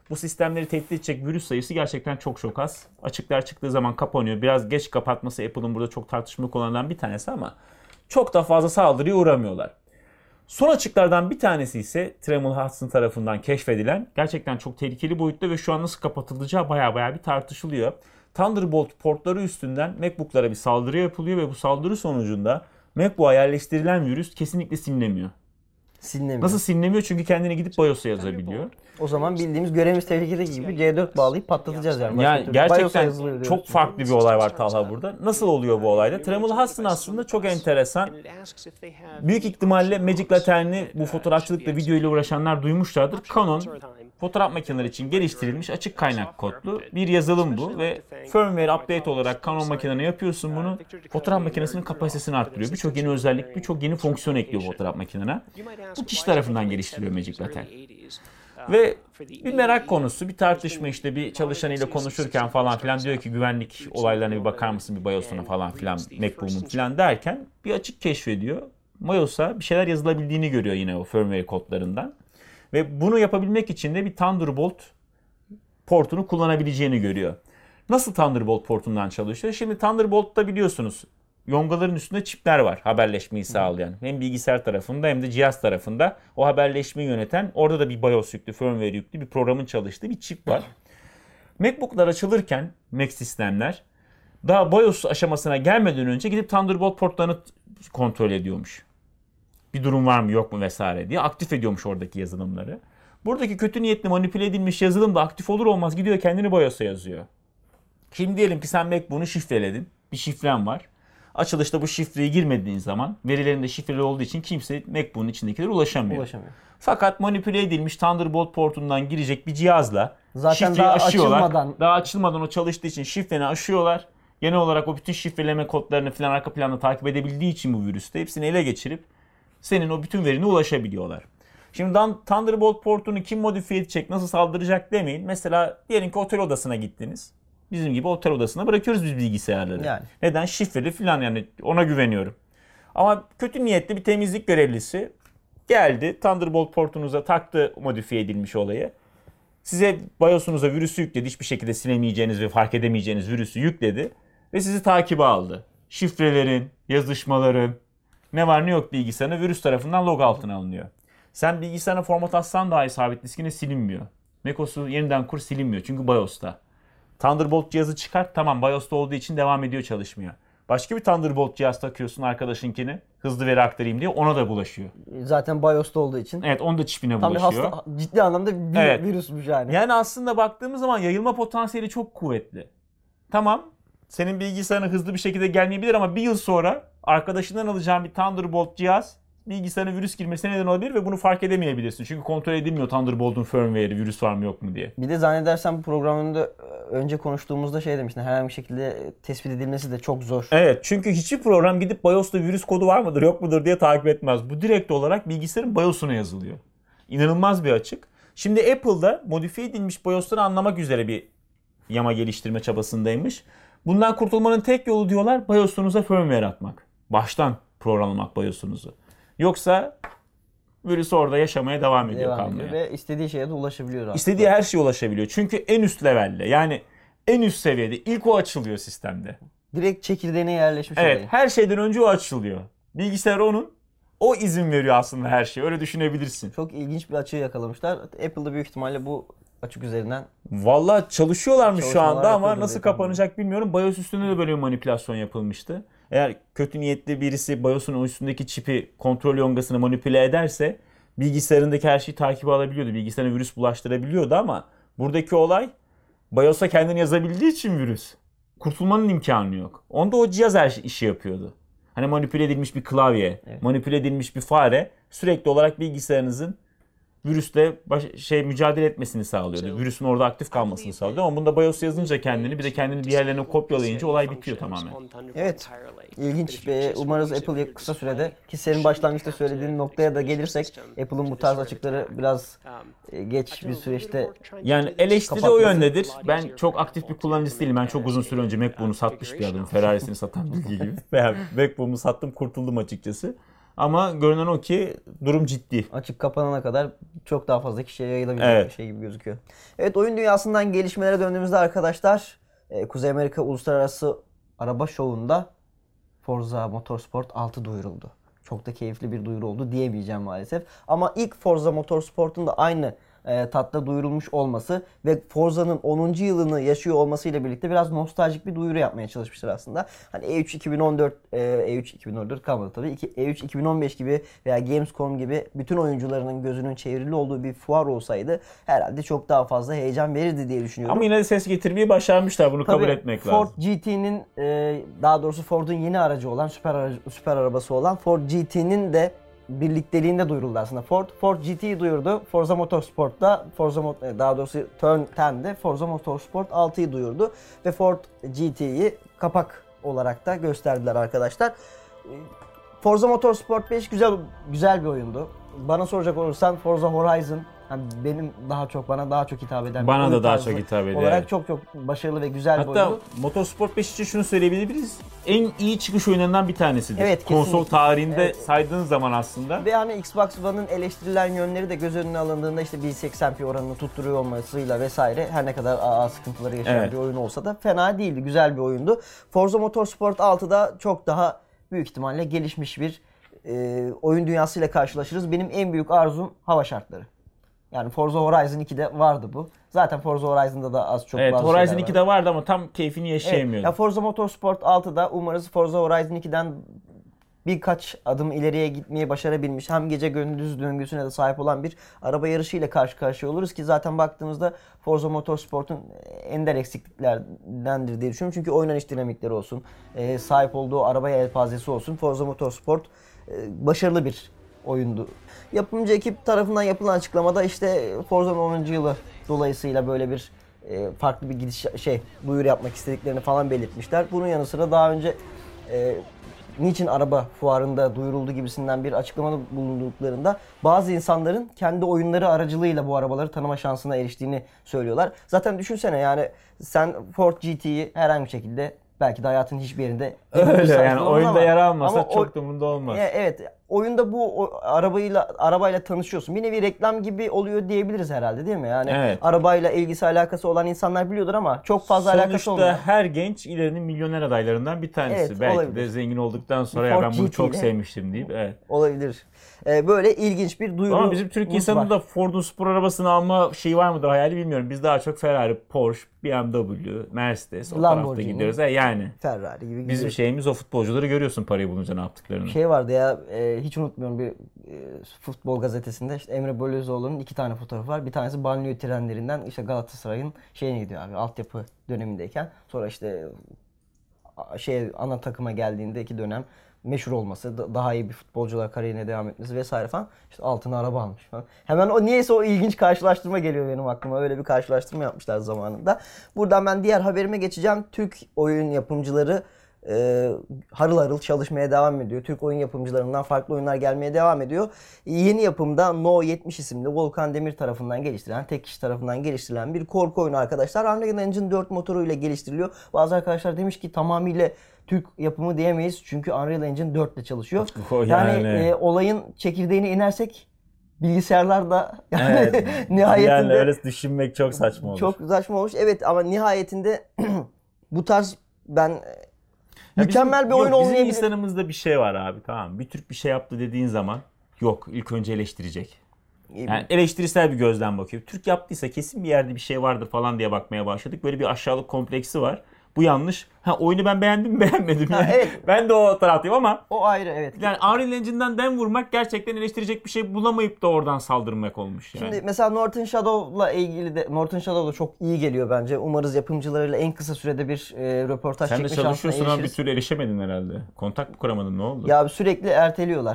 bu sistemleri tehdit edecek virüs sayısı gerçekten çok az. Açıklar çıktığı zaman kapanıyor. Biraz geç kapatması Apple'ın burada çok tartışmalı konulardan bir tanesi ama çok da fazla saldırıya uğramıyorlar. Son açıklardan bir tanesi ise Tremel Hudson tarafından keşfedilen gerçekten çok tehlikeli boyutta ve şu an nasıl kapatılacağı baya bir tartışılıyor. Thunderbolt portları üstünden MacBook'lara bir saldırı yapılıyor ve bu saldırı sonucunda MacBook'a yerleştirilen virüs kesinlikle silinemiyor. Silinemiyor. Nasıl silinemiyor? Çünkü kendini gidip BIOS'a yazabiliyor. O zaman bildiğimiz görevimiz tehlikede gibi C4 bağlayıp patlatacağız yani. Yani gerçekten çok farklı bir olay var Talha burada. Nasıl oluyor bu olayda? Tremel Hudson aslında çok enteresan. Büyük ihtimalle Magic Lantern'i bu fotoğrafçılıkla video ile uğraşanlar duymuşlardır. Canon fotoğraf makineleri için geliştirilmiş açık kaynak kodlu bir yazılım bu ve firmware update olarak Canon makinelerine yapıyorsun bunu. Fotoğraf makinesinin kapasitesini arttırıyor. Birçok yeni özellik, birçok yeni fonksiyon ekliyor fotoğraf makinelerine. Bu kişi tarafından geliştiriliyor Magic Lantern. Ve bir merak konusu, bir tartışma işte bir çalışanıyla konuşurken falan filan diyor ki güvenlik olaylarına bir bakar mısın bir BIOS'una falan filan MacBook'un filan derken bir açık keşfediyor. BIOS'a bir şeyler yazılabildiğini görüyor yine o firmware kodlarından. Ve bunu yapabilmek için de bir Thunderbolt portunu kullanabileceğini görüyor. Nasıl Thunderbolt portundan çalışıyor? Şimdi Thunderbolt'ta biliyorsunuz yongaların üstünde çipler var haberleşmeyi sağlayan. Hem bilgisayar tarafında hem de cihaz tarafında o haberleşmeyi yöneten orada da bir BIOS yüklü, firmware yüklü bir programın çalıştığı bir çip var. MacBook'lar açılırken Mac sistemler daha BIOS aşamasına gelmeden önce gidip Thunderbolt portlarını kontrol ediyormuş. Bir durum var mı yok mu vesaire diye aktif ediyormuş oradaki yazılımları. Buradaki kötü niyetli manipüle edilmiş yazılım da aktif olur olmaz gidiyor kendini BIOS'a yazıyor. Şimdi diyelim ki sen MacBook'unu şifreledin. Bir şifren var. Açılışta bu şifreyi girmediğin zaman verilerinde şifreli olduğu için kimse MacBook'un içindekilere ulaşamıyor. Fakat manipüle edilmiş Thunderbolt portundan girecek bir cihazla zaten şifreyi aşıyorlar. Daha açılmadan o çalıştığı için şifreni aşıyorlar. Genel olarak o bütün şifreleme kodlarını falan arka planda takip edebildiği için bu virüste hepsini ele geçirip senin o bütün verine ulaşabiliyorlar. Şimdi Thunderbolt portunu kim modifiye edecek, nasıl saldıracak demeyin. Mesela diyelim ki otel odasına gittiniz. Bizim gibi otel odasına bırakıyoruz biz bilgisayarları. Yani. Neden? Şifreli falan yani ona güveniyorum. Ama kötü niyetli bir temizlik görevlisi geldi. Thunderbolt portunuza taktı modifiye edilmiş olayı. Size BIOS'unuza virüsü yükledi. Hiçbir şekilde silemeyeceğiniz ve fark edemeyeceğiniz virüsü yükledi. Ve sizi takibe aldı. Şifrelerin, yazışmaların, ne var ne yok bilgisayarına virüs tarafından log altına alınıyor. Sen bilgisayarına format atsan dahi sabit diskine silinmiyor. macOS'u yeniden kur silinmiyor çünkü BIOS'ta. Thunderbolt cihazı çıkart tamam BIOS'ta olduğu için devam ediyor çalışmıyor. Başka bir Thunderbolt cihaz takıyorsun arkadaşınkini hızlı veri aktarayım diye ona da bulaşıyor. Zaten BIOS'ta olduğu için. Evet onun da çipine bulaşıyor. Ciddi anlamda bir virüsmüş yani. Yani aslında baktığımız zaman yayılma potansiyeli çok kuvvetli. Tamam senin bilgisayarına hızlı bir şekilde gelmeyebilir ama bir yıl sonra arkadaşından alacağın bir Thunderbolt cihaz bilgisayarına virüs girmesine neden olabilir ve bunu fark edemeyebilirsin. Çünkü kontrol edilmiyor Thunderbolt'un firmware'i, virüs var mı yok mu diye. Bir de zannedersem bu programında önce konuştuğumuzda şey demiştin, herhangi bir şekilde tespit edilmesi de çok zor. Evet, çünkü hiçbir program gidip BIOS'ta virüs kodu var mıdır yok mudur diye takip etmez. Bu direkt olarak bilgisayarın BIOS'una yazılıyor. İnanılmaz bir açık. Şimdi Apple'da modifiye edilmiş BIOS'ları anlamak üzere bir yama geliştirme çabasındaymış. Bundan kurtulmanın tek yolu diyorlar BIOS'unuza firmware atmak. Baştan programlamak BIOS'unuzu. Yoksa virüs orada yaşamaya devam ediyor. Ve istediği şeye de ulaşabiliyor aslında. İstediği her şeye ulaşabiliyor. Çünkü en üst levelde yani en üst seviyede ilk o açılıyor sistemde. Direkt çekirdeğine yerleşmiş. Evet orayı. Her şeyden önce o açılıyor. Bilgisayar onun. O izin veriyor aslında her şeye. Öyle düşünebilirsin. Çok ilginç bir açığı yakalamışlar. Apple'da büyük ihtimalle bu açık üzerinden. Vallahi çalışıyorlarmış şu anda ama nasıl kapanacak bilmiyorum. BIOS üstünde de böyle bir manipülasyon yapılmıştı. Eğer kötü niyetli birisi BIOS'un üstündeki çipi kontrol yongasını manipüle ederse bilgisayarındaki her şeyi takibe alabiliyordu. Bilgisayarına virüs bulaştırabiliyordu ama buradaki olay BIOS'a kendini yazabildiği için virüs. Kurtulmanın imkanı yok. Onda o cihaz her işi yapıyordu. Hani manipüle edilmiş bir klavye, manipüle edilmiş bir fare sürekli olarak bilgisayarınızın virüsle mücadele etmesini sağlıyordu. Virüsün orada aktif kalmasını sağlıyordu. Ama bunda BIOS yazınca kendini bir de kendini bir yerlerine kopyalayınca olay bitiyor tamamen. Evet. İlginç. Umarız Apple kısa sürede ki senin başlangıçta söylediğin noktaya da gelirsek Apple'ın bu tarz açıkları biraz geç bir süreçte yani eleştiri o yöndedir. Ben çok aktif bir kullanıcısı değilim. Ben çok uzun süre önce MacBook'unu satmış bir adamım. Ferrari'sini satan bildiği gibi. Veya MacBook'umu sattım kurtuldum açıkçası. Ama görünen o ki durum ciddi. Açık kapanana kadar çok daha fazla kişiye yayılabilecek Evet. bir şey gibi gözüküyor. Evet, oyun dünyasından gelişmelere döndüğümüzde arkadaşlar Kuzey Amerika Uluslararası Araba Şovu'nda Forza Motorsport 6 duyuruldu. Çok da keyifli bir duyuru oldu diyemeyeceğim maalesef. Ama ilk Forza Motorsport'un da aynı tatta duyurulmuş olması ve Forza'nın 10. yılını yaşıyor olmasıyla birlikte biraz nostaljik bir duyuru yapmaya çalışmışlar aslında. Hani E3 2014, E3 2014 kalmadı tabii. E3 2015 gibi veya Gamescom gibi bütün oyuncularının gözünün çevrili olduğu bir fuar olsaydı herhalde çok daha fazla heyecan verirdi diye düşünüyorum. Ama yine de ses getirmeyi başarmışlar. Bunu kabul etmek Ford lazım. GT'nin daha doğrusu Ford'un yeni aracı olan süper arabası olan Ford GT'nin de birlikteliğinde duyuruldu aslında. Ford GT'yi duyurdu. Forza Motorsport'ta daha doğrusu Turn 10'de Forza Motorsport 6'yı duyurdu ve Ford GT'yi kapak olarak da gösterdiler arkadaşlar. Forza Motorsport 5 güzel bir oyundu. Bana soracak olursan Forza Horizon bana daha çok hitap eden Bana bir da oyun daha tarzı çok hitap ediyor. olarak çok başarılı ve güzel bir Hatta oyundu. Motorsport 5 için şunu söyleyebiliriz. En iyi çıkış oyunlarından bir tanesidir. Evet, Konsol kesinlikle. tarihinde Evet. saydığın zaman aslında. Ve hani Xbox One'ın eleştirilen yönleri de göz önüne alındığında işte 1080p oranını tutturuyor olmasıyla vesaire her ne kadar sıkıntıları yaşayan Evet. bir oyun olsa da fena değildi. Güzel bir oyundu. Forza Motorsport 6'da çok daha büyük ihtimalle gelişmiş bir oyun dünyasıyla karşılaşırız. Benim en büyük arzum hava şartları. Yani Forza Horizon 2'de vardı bu. Zaten Forza Horizon'da da az çok Evet, bazı Horizon şeyler 2'de vardı ama tam keyfini Evet. yaşayamıyordu. Ya Forza Motorsport 6'da umarız Forza Horizon 2'den birkaç adım ileriye gitmeyi başarabilmiş hem gece gündüz döngüsüne de sahip olan bir araba yarışıyla karşı karşıya oluruz ki zaten baktığımızda Forza Motorsport'un ender eksikliklerdendir diye düşünüyorum. Çünkü oynanış dinamikleri olsun, sahip olduğu araba yelpazesi olsun Forza Motorsport başarılı bir oyundu. Yapımcı ekip tarafından yapılan açıklamada işte Forza'nın 10. yılı dolayısıyla böyle bir farklı bir duyuru yapmak istediklerini falan belirtmişler. Bunun yanı sıra daha önce niçin araba fuarında duyuruldu gibisinden bir açıklamada bulunduklarında bazı insanların kendi oyunları aracılığıyla bu arabaları tanıma şansına eriştiğini söylüyorlar. Zaten düşünsene yani sen Ford GT'yi herhangi bir şekilde belki de hayatın hiçbir yerinde Öyle yani olamaz oyunda ama- yer almasa ama çok da umurunda olmaz. Evet, oyunda bu arabayla tanışıyorsun. Bir nevi reklam gibi oluyor diyebiliriz herhalde değil mi? Yani Evet. arabayla ilgisi alakası olan insanlar biliyordur ama çok fazla alakası olmuyor. Sonuçta her genç ilerinin milyoner adaylarından bir tanesi. Evet, Belki olabilir. de zengin olduktan sonra Bir ya Ford ben bunu GT çok ile- sevmiştim deyip. Evet. Olabilir. Böyle ilginç bir duyuru. Ama bizim Türk insanının da Ford'un spor arabasını alma şeyi var mıdır hayali bilmiyorum. Biz daha çok Ferrari, Porsche, BMW, Mercedes o tarafta Lamborghini. gidiyoruz. Yani Ferrari gibi bizim gidiyor. şeyimiz o futbolcuları görüyorsun parayı bulunca ne yaptıklarını. Şey vardı ya hiç unutmuyorum bir futbol gazetesinde işte Emre Belözoğlu'nun 2 tane fotoğrafı var. Bir tanesi banliyö trenlerinden işte Galatasaray'ın şeyine gidiyor abi altyapı dönemindeyken. Sonra işte ana takıma geldiğinde 2 dönem meşhur olması, daha iyi bir futbolcular kariyerine devam etmesi vesaire falan. İşte altına araba almış falan. Hemen niyeyse o ilginç karşılaştırma geliyor benim aklıma. Öyle bir karşılaştırma yapmışlar zamanında. Buradan ben diğer haberime geçeceğim. Türk oyun yapımcıları harıl harıl çalışmaya devam ediyor. Türk oyun yapımcılarından farklı oyunlar gelmeye devam ediyor. Yeni yapımda No 70 isimli Volkan Demir tarafından geliştirilen, tek kişi tarafından geliştirilen bir korku oyunu arkadaşlar. Unreal Engine 4 motoruyla geliştiriliyor. Bazı arkadaşlar demiş ki tamamıyla Türk yapımı diyemeyiz çünkü Unreal Engine 4 ile çalışıyor. Yani olayın çekirdeğine inersek bilgisayarlar da Evet. nihayetinde Yani öyle düşünmek çok saçma olur. çok saçma olmuş. Evet ama nihayetinde bu tarz Ya mükemmel bir oyun Bizim olmayabilir. insanımızda bir şey var abi, tamam mı? Bir Türk bir şey yaptı dediğin zaman yok, ilk önce eleştirecek. Yani eleştirisel bir gözden bakıyor. Türk yaptıysa kesin bir yerde bir şey vardır falan diye bakmaya başladık. Böyle bir aşağılık kompleksi var. Bu yanlış. Oyunu ben beğendim mi beğenmedim mi? Evet. Ben de o taraftayım ama O ayrı evet. yani Unreal Engine'den dem vurmak gerçekten eleştirecek bir şey bulamayıp da oradan saldırmak olmuş yani. Şimdi mesela Northern Shadow'la ilgili de Northern Shadow da çok iyi geliyor bence. Umarız yapımcılarıyla en kısa sürede bir röportaj Sen de çekme şansına çalışıyorsun ama bir erişiriz. türlü erişemedin herhalde. Kontak mı kuramadın, ne oldu? Ya sürekli erteliyorlar.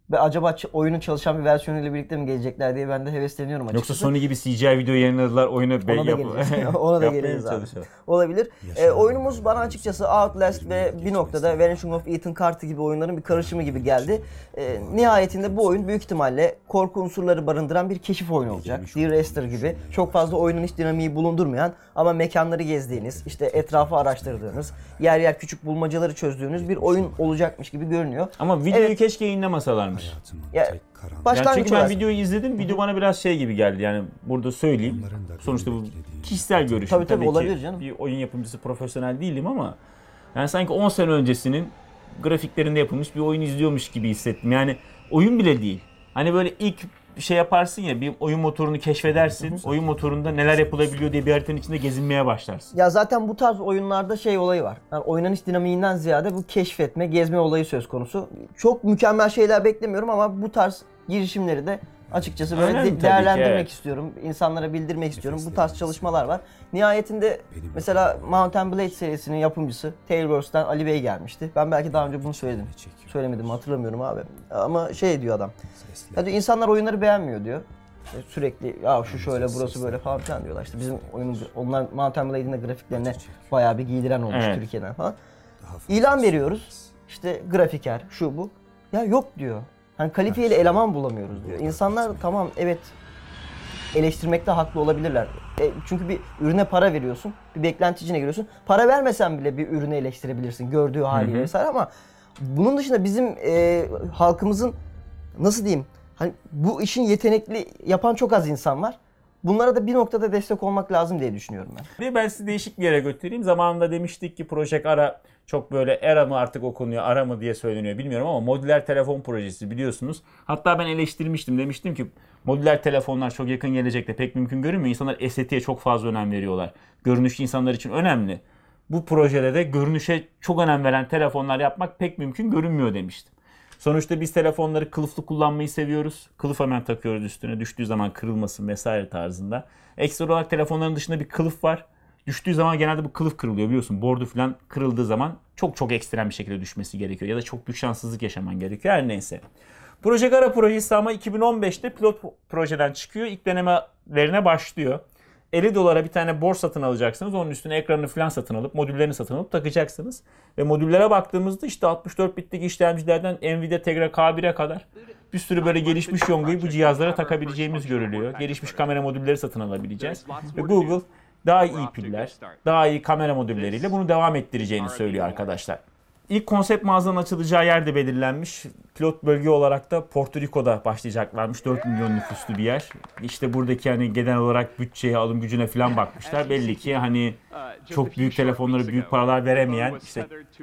ve acaba oyunun çalışan bir versiyonuyla birlikte mi gelecekler diye ben de hevesleniyorum açıkçası. Yoksa Sony gibi CGI video yayınladılar, oyunu ona da geleceğiz. Ona da geliriz abi. Olabilir. Oyunumuz bana açıkçası Outlast ve bir noktada Vanishing of Ethan Carter gibi oyunların bir karışımı gibi geldi. Nihayetinde bu oyun büyük ihtimalle korku unsurları barındıran bir keşif oyunu olacak. Dear Esther gibi çok fazla oyunun hiç dinamiği bulundurmayan ama mekanları gezdiğiniz, işte etrafı araştırdığınız, yer yer küçük bulmacaları çözdüğünüz bir oyun olacakmış gibi görünüyor. Ama videoyu keşke yayınlamasalarmış. Ya, yani çünkü ben videoyu izledim. Video bana biraz şey gibi geldi. Yani burada söyleyeyim. Sonuçta bu kişisel görüşüm. Tabii olabilir canım. Bir oyun yapımcısı, profesyonel değilim ama yani sanki 10 sene öncesinin grafiklerinde yapılmış bir oyun izliyormuş gibi hissettim. Yani oyun bile değil. Hani böyle ilk şey yaparsın ya, bir oyun motorunu keşfedersin. Oyun motorunda neler yapılabiliyor diye bir haritanın içinde gezinmeye başlarsın. Ya zaten bu tarz oyunlarda şey olayı var. Yani oynanış dinamiğinden ziyade bu keşfetme, gezme olayı söz konusu. Çok mükemmel şeyler beklemiyorum ama bu tarz girişimleri de açıkçası böyle değerlendirmek istiyorum. İnsanlara bildirmek istiyorum. Bu tarz çalışmalar var. Nihayetinde mesela Mount & Blade serisinin yapımcısı Tailwords'ten Ali Bey gelmişti. Ben belki daha önce bunu söyledim. Söylemedim, hatırlamıyorum abi. Ama şey diyor adam. Ya diyor, insanlar oyunları beğenmiyor diyor. Sürekli ya şu şöyle burası böyle falan filan diyorlar. İşte bizim onlar Mount & Blade'in de grafiklerine bayağı bir giydiren olmuş Türkiye'den falan. İlan veriyoruz. İşte grafiker şu bu. Ya yok diyor. Hani kalifiyeli eleman bulamıyoruz diyor. İnsanlar tamam evet eleştirmekte haklı olabilirler. Çünkü bir ürüne para veriyorsun, bir beklenti içine giriyorsun. Para vermesen bile bir ürünü eleştirebilirsin gördüğü haliyle vesaire ama bunun dışında bizim halkımızın nasıl diyeyim hani bu işin yetenekli yapan çok az insan var. Bunlara da bir noktada destek olmak lazım diye düşünüyorum ben. Ben sizi değişik bir yere götüreyim. Zamanında demiştik ki Project Ara çok böyle Era mı artık okunuyor, Ara mı diye söyleniyor bilmiyorum ama modüler telefon projesi biliyorsunuz. Hatta ben eleştirmiştim. Demiştim ki modüler telefonlar çok yakın gelecekte pek mümkün görünmüyor. İnsanlar estetiğe çok fazla önem veriyorlar. Görünüş insanlar için önemli. Bu projede de görünüşe çok önem veren telefonlar yapmak pek mümkün görünmüyor demiştim. Sonuçta biz telefonları kılıflı kullanmayı seviyoruz. Kılıf hemen takıyoruz üstüne. Düştüğü zaman kırılmasın vesaire tarzında. Ekstra olarak telefonların dışında bir kılıf var. Düştüğü zaman genelde bu kılıf kırılıyor biliyorsun. Bordu falan kırıldığı zaman çok ekstrem bir şekilde düşmesi gerekiyor. Ya da çok büyük şanssızlık yaşaman gerekiyor. Her neyse. Project Ara projesi ama 2015'te pilot projeden çıkıyor. İlk denemelerine başlıyor. 50 dolara bir tane board satın alacaksınız. Onun üstüne ekranını falan satın alıp, modüllerini satın alıp takacaksınız. Ve modüllere baktığımızda işte 64 bitlik işlemcilerden Nvidia Tegra K1'e kadar bir sürü böyle gelişmiş yonguyu bu cihazlara takabileceğimiz görülüyor. Gelişmiş kamera modülleri satın alabileceğiz. Ve Google daha iyi piller, daha iyi kamera modülleriyle bunu devam ettireceğini söylüyor arkadaşlar. İlk konsept mağazanın açılacağı yer de belirlenmiş. Pilot bölge olarak da Porto Rico'da başlayacaklarmış. 4 milyon nüfuslu bir yer. İşte buradaki hani genel olarak bütçeye, alım gücüne falan bakmışlar. Belli ki hani çok büyük telefonlara büyük paralar veremeyen, işte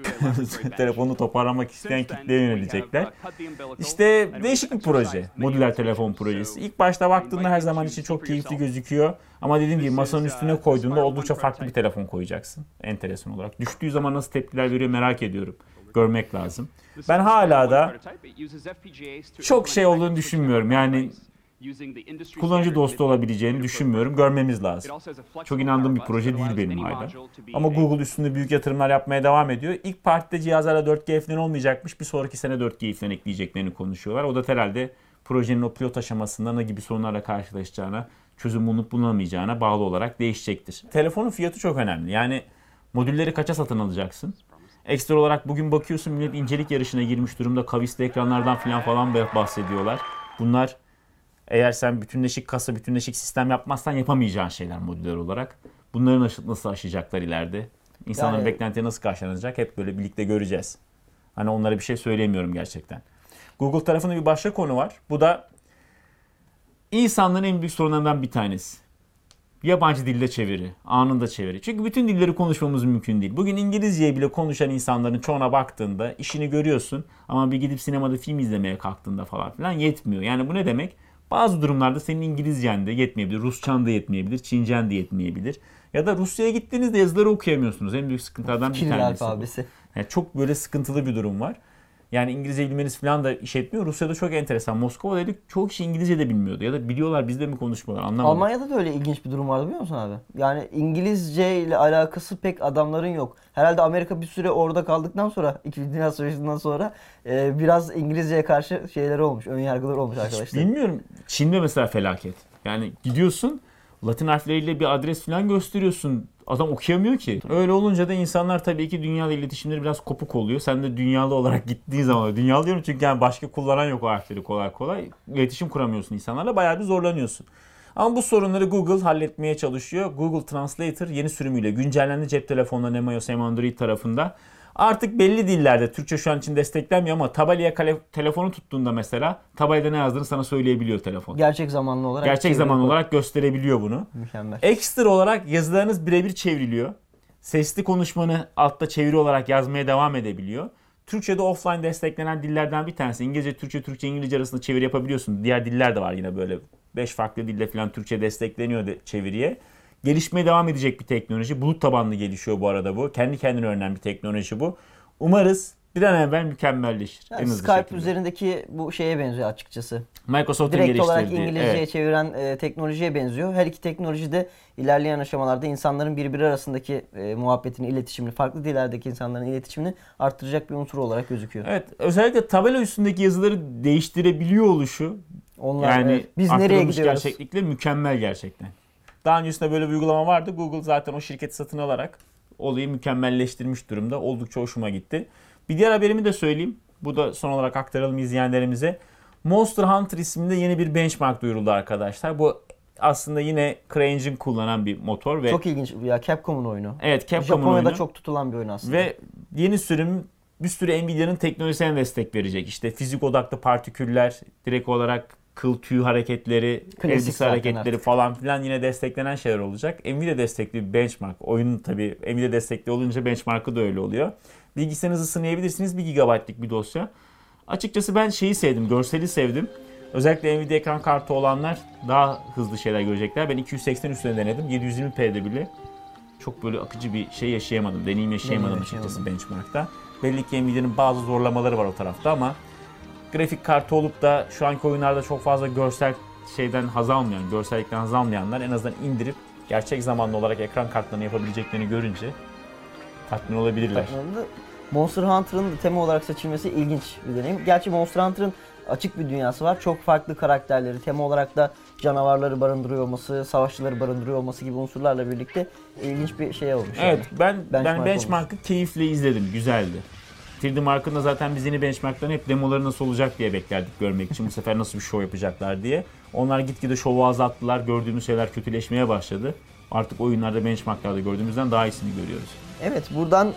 telefonu toparlamak isteyen kitleye yönelecekler. İşte değişik bir proje. Modüler telefon projesi. İlk başta baktığında her zaman için çok keyifli gözüküyor. Ama dediğim gibi masanın üstüne koyduğunda oldukça farklı bir telefon koyacaksın. Enteresan olarak. Düştüğü zaman nasıl tepkiler veriyor merak ediyorum. Görmek lazım. Ben hala da çok şey olduğunu düşünmüyorum. Yani kullanıcı dostu olabileceğini düşünmüyorum. Görmemiz lazım. Çok inandığım bir proje değil benim hala. Ama Google üstünde büyük yatırımlar yapmaya devam ediyor. İlk partide cihazlara 4G falan olmayacakmış. Bir sonraki sene 4G falan ekleyeceklerini konuşuyorlar. O da herhalde projenin o pilot aşamasında ne gibi sorunlarla karşılaşacağına, çözüm bulunup bulunamayacağına bağlı olarak değişecektir. Telefonun fiyatı çok önemli. Yani modülleri kaça satın alacaksın? Ekstra olarak bugün bakıyorsun millet incelik yarışına girmiş durumda. Kavisli ekranlardan falan bahsediyorlar. Bunlar eğer sen bütünleşik kasa, bütünleşik sistem yapmazsan yapamayacağın şeyler modüler olarak. Bunları nasıl aşacaklar ileride? İnsanların beklentiye nasıl karşılanacak? Hep böyle birlikte göreceğiz. Hani onlara bir şey söyleyemiyorum gerçekten. Google tarafında bir başka konu var. Bu da insanların en büyük sorunlarından bir tanesi. Yabancı dilde çeviri, anında çeviri. Çünkü bütün dilleri konuşmamız mümkün değil. Bugün İngilizceyi bile konuşan insanların çoğuna baktığında işini görüyorsun ama bir gidip sinemada film izlemeye kalktığında falan filan yetmiyor. Yani bu ne demek? Bazı durumlarda senin İngilizcen de yetmeyebilir, Rusçan da yetmeyebilir, Çincen de yetmeyebilir. Ya da Rusya'ya gittiğinizde yazıları okuyamıyorsunuz. En büyük sıkıntılardan bir tanesi. Alfabesi. Yani çok böyle sıkıntılı bir durum var. Yani İngilizce bilmeniz falan da iş etmiyor. Rusya'da çok enteresan. Moskova'daydık, çoğu kişi İngilizce de bilmiyordu. Ya da biliyorlar, bizde mi konuşmuyorlar, anlamadım. Almanya'da da öyle ilginç bir durum vardı biliyor musun abi? Yani İngilizce ile alakası pek adamların yok. Herhalde Amerika bir süre orada kaldıktan sonra, İkinci Dünya Savaşı'ndan sonra biraz İngilizceye karşı şeyleri olmuş, önyargılar olmuş arkadaşlar. Bilmiyorum. Çin'de mesela felaket. Yani gidiyorsun, Latin harfleriyle bir adres falan gösteriyorsun. Adam okuyamıyor ki. Öyle olunca da insanlar tabii ki dünyayla iletişimleri biraz kopuk oluyor. Sen de dünyalı olarak gittiğin zaman, dünyalı diyorum çünkü yani başka kullanan yok o harfleri kolay kolay. İletişim kuramıyorsun insanlarla, bayağı bir zorlanıyorsun. Ama bu sorunları Google halletmeye çalışıyor. Google Translator yeni sürümüyle güncellendi cep telefonlarının hem iOS hem Android tarafında. Artık belli dillerde, Türkçe şu an için desteklenmiyor ama tabelayaya telefonu tuttuğunda mesela tabelada ne yazdığını sana söyleyebiliyor telefon. Gerçek zamanlı olarak. Gerçek zamanlı olarak gösterebiliyor bunu. Mükemmel. Ekstra olarak yazılarınız birebir çevriliyor. Sesli konuşmanı altta çeviri olarak yazmaya devam edebiliyor. Türkçe'de offline desteklenen dillerden bir tanesi. İngilizce, Türkçe, Türkçe, İngilizce arasında çeviri yapabiliyorsun. Diğer diller de var yine böyle 5 farklı dille falan Türkçe destekleniyor çeviriye. Gelişmeye devam edecek bir teknoloji. Bulut tabanlı gelişiyor bu arada bu. Kendi kendine öğrenen bir teknoloji bu. Umarız bir an evvel mükemmelleşir. Yani en hızlı Skype şekilde. üzerindeki bu şeye benziyor açıkçası. Microsoft'un Direkt olarak geliştirdiği. İngilizceye Evet. çeviren teknolojiye benziyor. Her iki teknoloji de ilerleyen aşamalarda insanların birbiri arasındaki muhabbetini, iletişimini, farklı dillerdeki insanların iletişimini arttıracak bir unsur olarak gözüküyor. Evet, özellikle tabela üstündeki yazıları değiştirebiliyor oluşu, Onlar yani biz nereye arttırılmış gidiyoruz? gerçeklikle mükemmel gerçekten. Daha öncesinde böyle bir uygulama vardı. Google zaten o şirketi satın alarak olayı mükemmelleştirmiş durumda. Oldukça hoşuma gitti. Bir diğer haberimi de söyleyeyim. Bu da son olarak aktaralım izleyenlerimize. Monster Hunter isminde yeni bir benchmark duyuruldu arkadaşlar. Bu aslında yine CryEngine kullanan bir motor ve Çok ilginç ya, Capcom'un oyunu. evet, Capcom'un Japonya'da oyunu. çok tutulan bir oyun aslında. Ve yeni sürüm bir sürü Nvidia'nın teknolojisine destek verecek. İşte fizik odaklı partiküller, direkt olarak kıl tüy hareketleri, Klasik elbise zaten hareketleri artık. falan filan yine desteklenen şeyler olacak. Nvidia destekli bir benchmark. Oyunun tabii Nvidia destekli olunca benchmark'ı da öyle oluyor. Bilgisayarınızı sınayabilirsiniz. 1 GB'lık bir dosya. Açıkçası ben şeyi sevdim, görseli sevdim. Özellikle Nvidia ekran kartı olanlar daha hızlı şeyler görecekler. Ben 280 üstüne denedim. 720p'de bile çok böyle akıcı bir şey yaşayamadım. Deneyim yaşayamadım açıkçası benchmark'ta. Belli ki Nvidia'nın bazı zorlamaları var o tarafta ama grafik kartı olup da şu anki oyunlarda çok fazla görsel şeyden haz almayan, görsellikten haz almayanlar en azından indirip gerçek zamanlı olarak ekran kartlarını yapabileceklerini görünce tatmin olabilirler. Monster Hunter'ın da tema olarak seçilmesi ilginç bir deneyim. Gerçi Monster Hunter'ın açık bir dünyası var. Çok farklı karakterleri, tema olarak da canavarları barındırıyor olması, savaşçıları barındırıyor olması gibi unsurlarla birlikte ilginç bir şey olmuş. Evet, yani. ben benchmark'ı keyifle izledim. Güzeldi. 3D Mark'ın da zaten biz yeni benchmark'ların hep demoları nasıl olacak diye beklerdik görmek için. Bu sefer nasıl bir show yapacaklar diye. Onlar gitgide şovu azalttılar. Gördüğümüz şeyler kötüleşmeye başladı. Artık oyunlarda benchmark'larda gördüğümüzden daha iyisini görüyoruz. Evet, buradan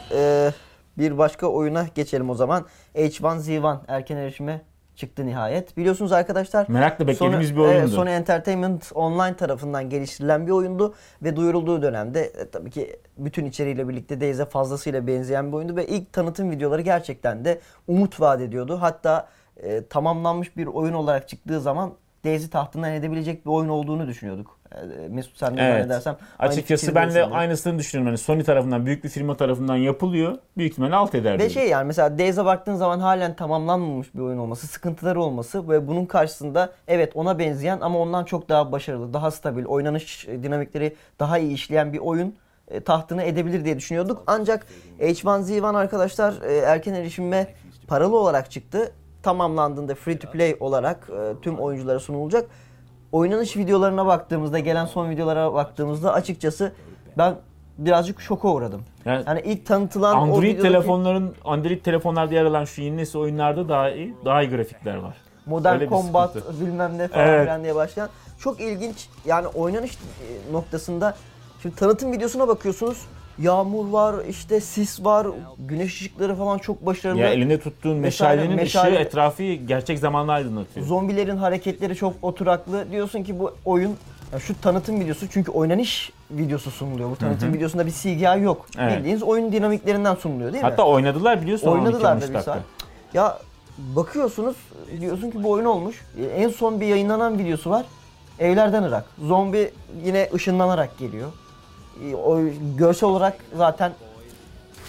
bir başka oyuna geçelim o zaman. H1Z1 erken erişime çıktı nihayet. Biliyorsunuz arkadaşlar, Merakla beklediğimiz bir oyundu. Sony Entertainment Online tarafından geliştirilen bir oyundu ve duyurulduğu dönemde tabii ki bütün içeriğiyle birlikte Days'e fazlasıyla benzeyen bir oyundu ve ilk tanıtım videoları gerçekten de umut vaat ediyordu. Hatta tamamlanmış bir oyun olarak çıktığı zaman Days'i tahtından edebilecek bir oyun olduğunu düşünüyorduk. Mesut, sen de zannedersem. Açıkçası ben de aynısını düşünüyorum. Hani Sony tarafından, büyük bir firma tarafından yapılıyor. Büyük ihtimalle alt eder. Ve yani mesela Days'e baktığın zaman halen tamamlanmamış bir oyun olması, sıkıntıları olması ve bunun karşısında evet ona benzeyen ama ondan çok daha başarılı, daha stabil, oynanış dinamikleri daha iyi işleyen bir oyun tahtını edebilir diye düşünüyorduk. Ancak H1Z1 arkadaşlar erken erişime paralı olarak çıktı. Tamamlandığında free to play olarak tüm oyunculara sunulacak. Oynanış videolarına baktığımızda, gelen son videolara baktığımızda açıkçası ben birazcık şoka uğradım. Yani ilk tanıtılan Android telefonlarda yer alan şu yeni nesil oyunlarda daha iyi grafikler var. Modern Combat bilmem ne falan filan diye başlayan çok ilginç. Yani oynanış noktasında şimdi tanıtım videosuna bakıyorsunuz. Yağmur var, işte sis var, güneş ışıkları falan çok başarılı. Ya elinde tuttuğun meşalenin ışığı etrafı gerçek zamanlı aydınlatıyor. Zombilerin hareketleri çok oturaklı. Diyorsun ki bu oyun, şu tanıtım videosu, çünkü oynanış videosu sunuluyor. Bu tanıtım videosunda bir CGI yok. Evet. Bildiğiniz oyun dinamiklerinden sunuluyor değil mi? Hatta oynadılar biliyorsun. Oynadılar da bir saat. Ya bakıyorsunuz, diyorsun ki bu oyun olmuş. En son bir yayınlanan videosu var. Evlerden Irak. Zombi yine ışınlanarak geliyor. O görsel olarak zaten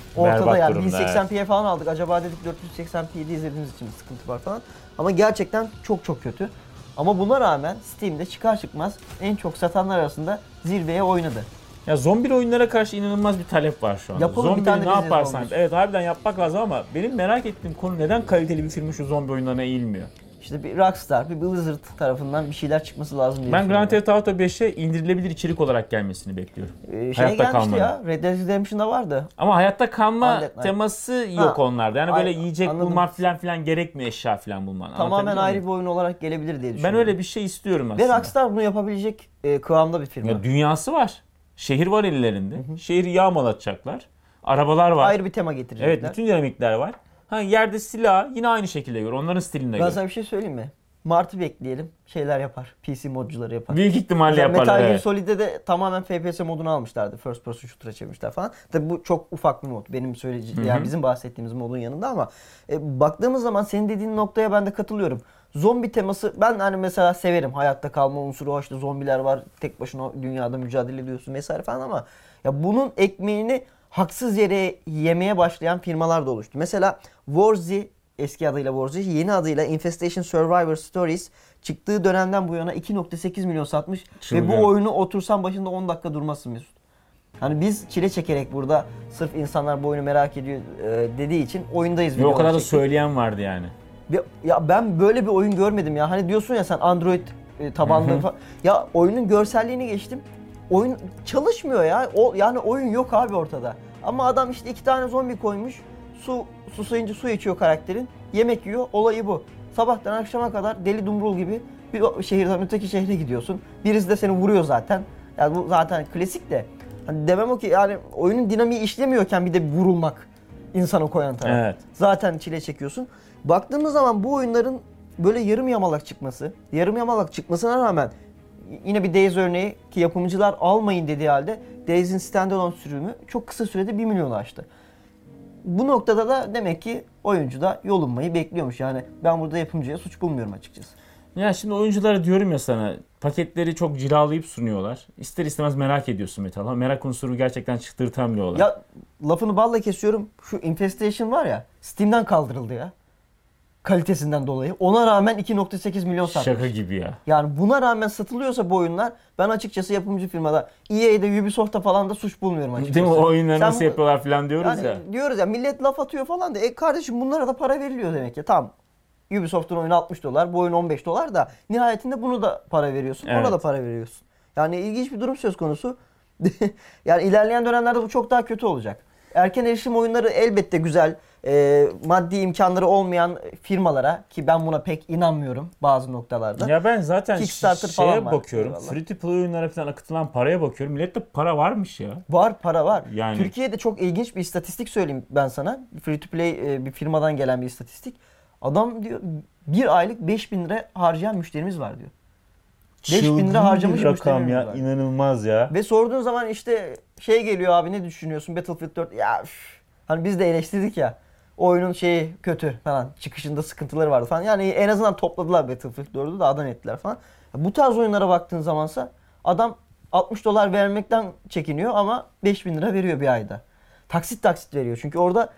ortada Berbat yani. durumda, 1080p'ye falan aldık. Acaba dedik 480p'de izlediğimiz için bir sıkıntı var falan. Ama gerçekten çok çok kötü. Ama buna rağmen Steam'de çıkar çıkmaz en çok satanlar arasında zirveye oynadı. Ya zombi oyunlara karşı inanılmaz bir talep var şu anda. Yapalım bir Zombi tane ne biz yaparsan. zombi. Evet harbiden yapmak lazım ama benim merak ettiğim konu neden kaliteli bir firma şu zombi oyunlarına eğilmiyor? İşte bir Rockstar, bir Blizzard tarafından bir şeyler çıkması lazım diye Ben Grand düşünüyorum. Theft Auto 5'e indirilebilir içerik olarak gelmesini bekliyorum. Şeye Hayatta gelmişti kalmanın. ya. Red Dead Redemption'da vardı. Ama hayatta kalma Undead Night. teması yok onlarda. Yani böyle yiyecek anladım. bulman falan gerekmiyor, eşya falan bulman. Tamamen Anlatabiliyor ayrı muyum? bir oyun olarak gelebilir diye Ben düşünüyorum. öyle bir şey istiyorum Ve aslında. Rockstar bunu yapabilecek kıvamda bir firma. Ya dünyası var. Şehir var ellerinde. Şehri yağmalatacaklar. Arabalar var. Ayrı bir tema getirecekler. Evet, bütün dinamikler var. Ha, yerde silah yine aynı şekilde gör. Onların stilinde Ben gör. sana bir şey söyleyeyim mi? Mart'ı bekleyelim. Şeyler yapar. PC modcuları yapar. Büyük ihtimalle Mesela yaparlar. Metal Gear Evet. Solid'de de tamamen FPS modunu almışlardı. First person shooter'a çevirmişler falan. Tabi bu çok ufak bir mod. Benim söyleyeceğim yani bizim bahsettiğimiz modun yanında ama baktığımız zaman senin dediğin noktaya ben de katılıyorum. Zombi teması ben hani mesela severim. Hayatta kalma unsuru var. İşte zombiler var. Tek başına dünyada mücadele ediyorsun vesaire falan ama ya bunun ekmeğini haksız yere yemeye başlayan firmalar da oluştu. Mesela Warzy, eski adıyla Warzy, yeni adıyla Infestation Survivor Stories çıktığı dönemden bu yana 2.8 milyon satmış Çılgın. ve bu oyunu otursan başında 10 dakika durmasın Mesut. Hani biz çile çekerek burada sırf insanlar bu oyunu merak ediyor dediği için oyundayız. Ve o kadar da çektik. söyleyen vardı yani. Ya ben böyle bir oyun görmedim ya. Hani diyorsun ya sen Android tabanlı falan. Ya oyunun görselliğini geçtim. Oyun çalışmıyor ya. Yani oyun yok abi ortada. Ama adam işte 2 tane zombi koymuş. Susayınca su içiyor karakterin. Yemek yiyor. Olayı bu. Sabahtan akşama kadar deli dumrul gibi bir şehirden öteki şehre gidiyorsun. Birisi de seni vuruyor zaten. Yani bu zaten klasik de. Hani demem o ki yani oyunun dinamiği işlemiyorken bir de vurulmak insanı koyan taraf. Evet. Zaten çile çekiyorsun. Baktığımız zaman bu oyunların böyle yarım yamalak çıkması, yarım yamalak çıkmasına rağmen yine bir Days örneği ki yapımcılar almayın dediği halde Days'in standalone sürümü çok kısa sürede 1 milyonu aştı. Bu noktada da demek ki oyuncu da yolunmayı bekliyormuş. Yani ben burada yapımcıya suç bulmuyorum açıkçası. Ya şimdi oyunculara diyorum ya sana, paketleri çok cilalayıp sunuyorlar. İster istemez merak ediyorsun Metal. Ama merak unsuru gerçekten çıldırtamıyorlar. Ya lafını balla kesiyorum. Şu Infestation var ya Steam'den kaldırıldı ya. Kalitesinden dolayı. Ona rağmen 2.8 milyon satmış. Şaka gibi ya. Yani buna rağmen satılıyorsa bu oyunlar ben açıkçası yapımcı firmada EA'de Ubisoft'ta falan da suç bulmuyorum açıkçası. Değil mi? O oyunları Sen nasıl bu- yapıyorlar falan diyoruz Yani ya. diyoruz ya millet laf atıyor falan da kardeşim bunlara da para veriliyor demek ki. Tamam. Ubisoft'un oyunu 60 dolar, bu oyun 15 dolar da nihayetinde bunu da para veriyorsun. Ona Evet. da para veriyorsun. Yani ilginç bir durum söz konusu. Yani ilerleyen dönemlerde bu çok daha kötü olacak. Erken erişim oyunları elbette güzel. Maddi imkanları olmayan firmalara ki ben buna pek inanmıyorum bazı noktalarda. Ya ben zaten Kickstarter şeye falan var. bakıyorum. Eyvallah. Free to play oyunlara falan akıtılan paraya bakıyorum. Millette para varmış ya. Var, para var. Yani- Türkiye'de çok ilginç bir istatistik söyleyeyim ben sana. Free to play bir firmadan gelen bir istatistik. Adam diyor bir aylık 5.000 lira harcayan müşterimiz var diyor. 5.000 lira harcamış bir rakam müşterimiz ya. var. İnanılmaz ya. Ve sorduğun zaman işte şey geliyor abi ne düşünüyorsun Battlefield 4? Ya üf. Hani biz de eleştirdik ya. Oyunun şeyi kötü falan. Çıkışında sıkıntıları vardı falan. Yani en azından topladılar Battlefield 4'ü de adam ettiler falan. Bu tarz oyunlara baktığın zamansa adam 60 dolar vermekten çekiniyor ama 5.000 lira veriyor bir ayda. Taksit taksit veriyor. Çünkü orada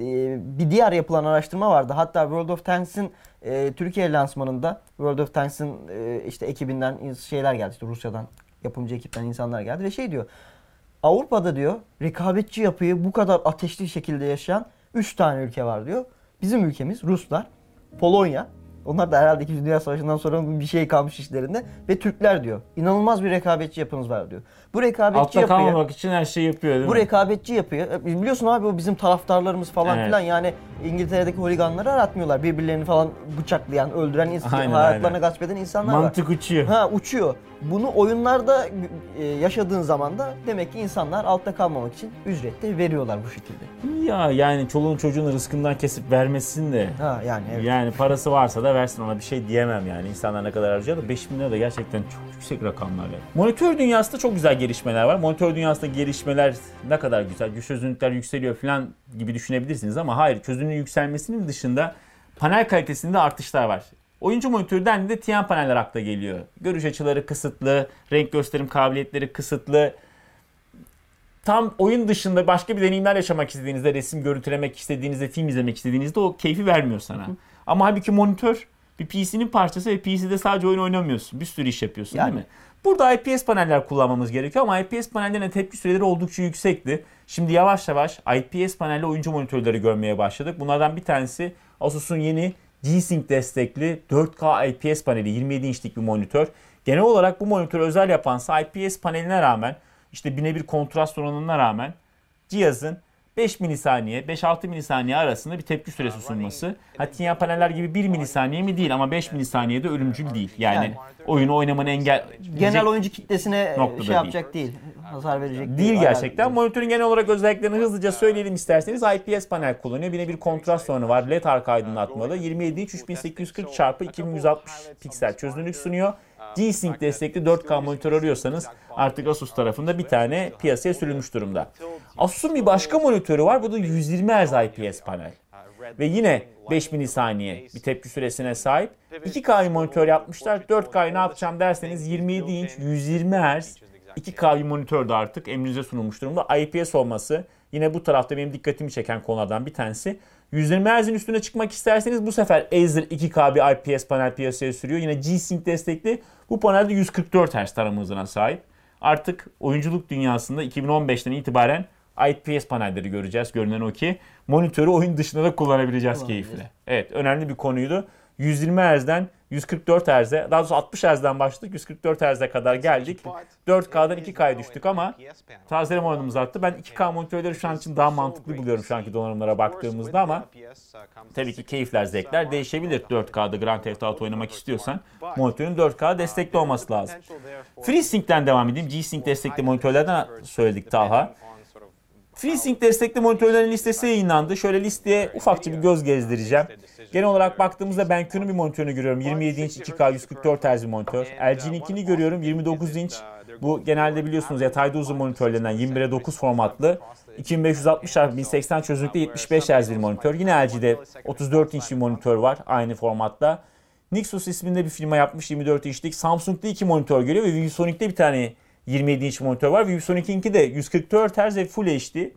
bir diğer yapılan araştırma vardı. Hatta World of Tanks'in Türkiye lansmanında World of Tanks'in işte ekibinden şeyler geldi. İşte Rusya'dan yapımcı ekipten insanlar geldi ve şey diyor. Avrupa'da diyor rekabetçi yapıyı bu kadar ateşli şekilde yaşayan 3 tane ülke var diyor. Bizim ülkemiz Ruslar, Polonya. Onlar da herhalde 2. Dünya Savaşı'ndan sonra bir şey kalmış işlerinde. Ve Türkler diyor. İnanılmaz bir rekabetçi yapınız var diyor. Bu rekabetçi Altta yapıyı... kalmamak için her şeyi yapıyor değil Bu mi? rekabetçi yapıyor. Biliyorsun abi o bizim taraftarlarımız falan Evet. filan yani İngiltere'deki holiganları aratmıyorlar. Birbirlerini falan bıçaklayan, öldüren, Aynen, hayatlarını aynen. gasp eden insanlar var. Mantık uçuyor. Ha uçuyor. Bunu oyunlarda yaşadığın zaman da demek ki insanlar altta kalmamak için ücret de veriyorlar bu şekilde. Ya yani çoluğun çocuğun rızkından kesip vermesin de. Ha yani evet. Yani parası varsa da versin, ona bir şey diyemem yani. İnsanlar ne kadar harcıyor da 5.000 lira da gerçekten çok yüksek rakamlar yani. Monitör dünyasında çok güzel gelişmeler var. Monitör dünyasında gelişmeler ne kadar güzel. Güç çözünürlükler yükseliyor falan gibi düşünebilirsiniz ama hayır, çözünürlüğün yükselmesinin dışında panel kalitesinde artışlar var. Oyuncu monitörü dendiğinde TN paneller akla geliyor. Görüş açıları kısıtlı, renk gösterim kabiliyetleri kısıtlı. tam oyun dışında başka bir deneyimler yaşamak istediğinizde, resim görüntülemek istediğinizde, film izlemek istediğinizde o keyfi vermiyor sana. Ama halbuki monitör bir PC'nin parçası ve PC'de sadece oyun oynamıyorsun. Bir sürü iş yapıyorsun değil mi? Burada IPS paneller kullanmamız gerekiyor ama IPS panellerine tepki süreleri oldukça yüksekti. Şimdi yavaş yavaş IPS panelli oyuncu monitörleri görmeye başladık. Bunlardan bir tanesi Asus'un yeni G-Sync destekli 4K IPS paneli, 27 inçlik bir monitör. Genel olarak bu monitörü özel yapansa IPS paneline rağmen, işte bine bir kontrast oranına rağmen cihazın 5 milisaniye, 5-6 milisaniye arasında bir tepki süresi sunması. Hatta paneller gibi 1 milisaniye mi değil ama 5 milisaniye de ölümcül değil. Yani oyunu oynamanı genel oyuncu kitlesine şey yapacak değil. Hasar verecek değil. Gerçekten. Monitörün genel olarak özelliklerini hızlıca söyleyelim isterseniz. IPS panel kullanıyor. Bine bir kontrast oranı var. LED arka aydınlatmalı. 27 inç 3840 x 2160 piksel çözünürlük sunuyor. G-Sync destekli 4K monitör arıyorsanız artık Asus tarafında bir tane piyasaya sürülmüş durumda. Asus'un bir başka monitörü var. Bu da 120 Hz IPS panel. Ve yine 5 milisaniye bir tepki süresine sahip. 2K monitör yapmışlar. 4K'yı ne yapacağım derseniz 27 inç 120 Hz 2K monitör de artık emrinize sunulmuş durumda. IPS olması yine bu tarafta benim dikkatimi çeken konulardan bir tanesi. 120 Hz'in üstüne çıkmak isterseniz bu sefer Acer 2K bir IPS panel piyasaya sürüyor. Yine G-Sync destekli. Bu panelde 144 Hz tarama hızına sahip. Artık oyunculuk dünyasında 2015'ten itibaren IPS panelleri göreceğiz. Görünen o ki monitörü oyun dışında da kullanabileceğiz keyifle. Evet, önemli bir konuydu. 120 Hz'den 144 Hz'e, daha doğrusu 60 Hz'den başladık, 144 Hz'e kadar geldik. 4K'dan 2K'ya düştük ama tazeleme oranımız arttı. Ben 2K monitörleri şu an için daha mantıklı buluyorum şu anki donanımlara baktığımızda ama tabii ki keyifler, zevkler değişebilir. 4K'da Grand Theft Auto oynamak istiyorsan monitörün 4K destekli olması lazım. FreeSync'ten devam edeyim. G-Sync destekli monitörlerden söyledik Talha. FreeSync destekli monitörlerin listesi yayınlandı. Şöyle listeye ufakça bir göz gezdireceğim. Genel olarak baktığımızda BenQ'nun bir monitörünü görüyorum. 27 inç 2K 144 Hz bir monitör. LG'ninkini görüyorum. 29 inç. Bu genelde biliyorsunuz yatayda uzun monitörlerinden 21'e 9 formatlı. 2560 x 1080 çözünürlükte 75 Hz bir monitör. Yine LG'de 34 inç bir monitör var aynı formatta. Nixos isminde bir firma yapmış 24 inçlik. Samsung'da 2 monitör geliyor ve ViewSonic'te bir tane 27 inç monitör var. ViewSonic'inki de 144 Hz ve Full HD.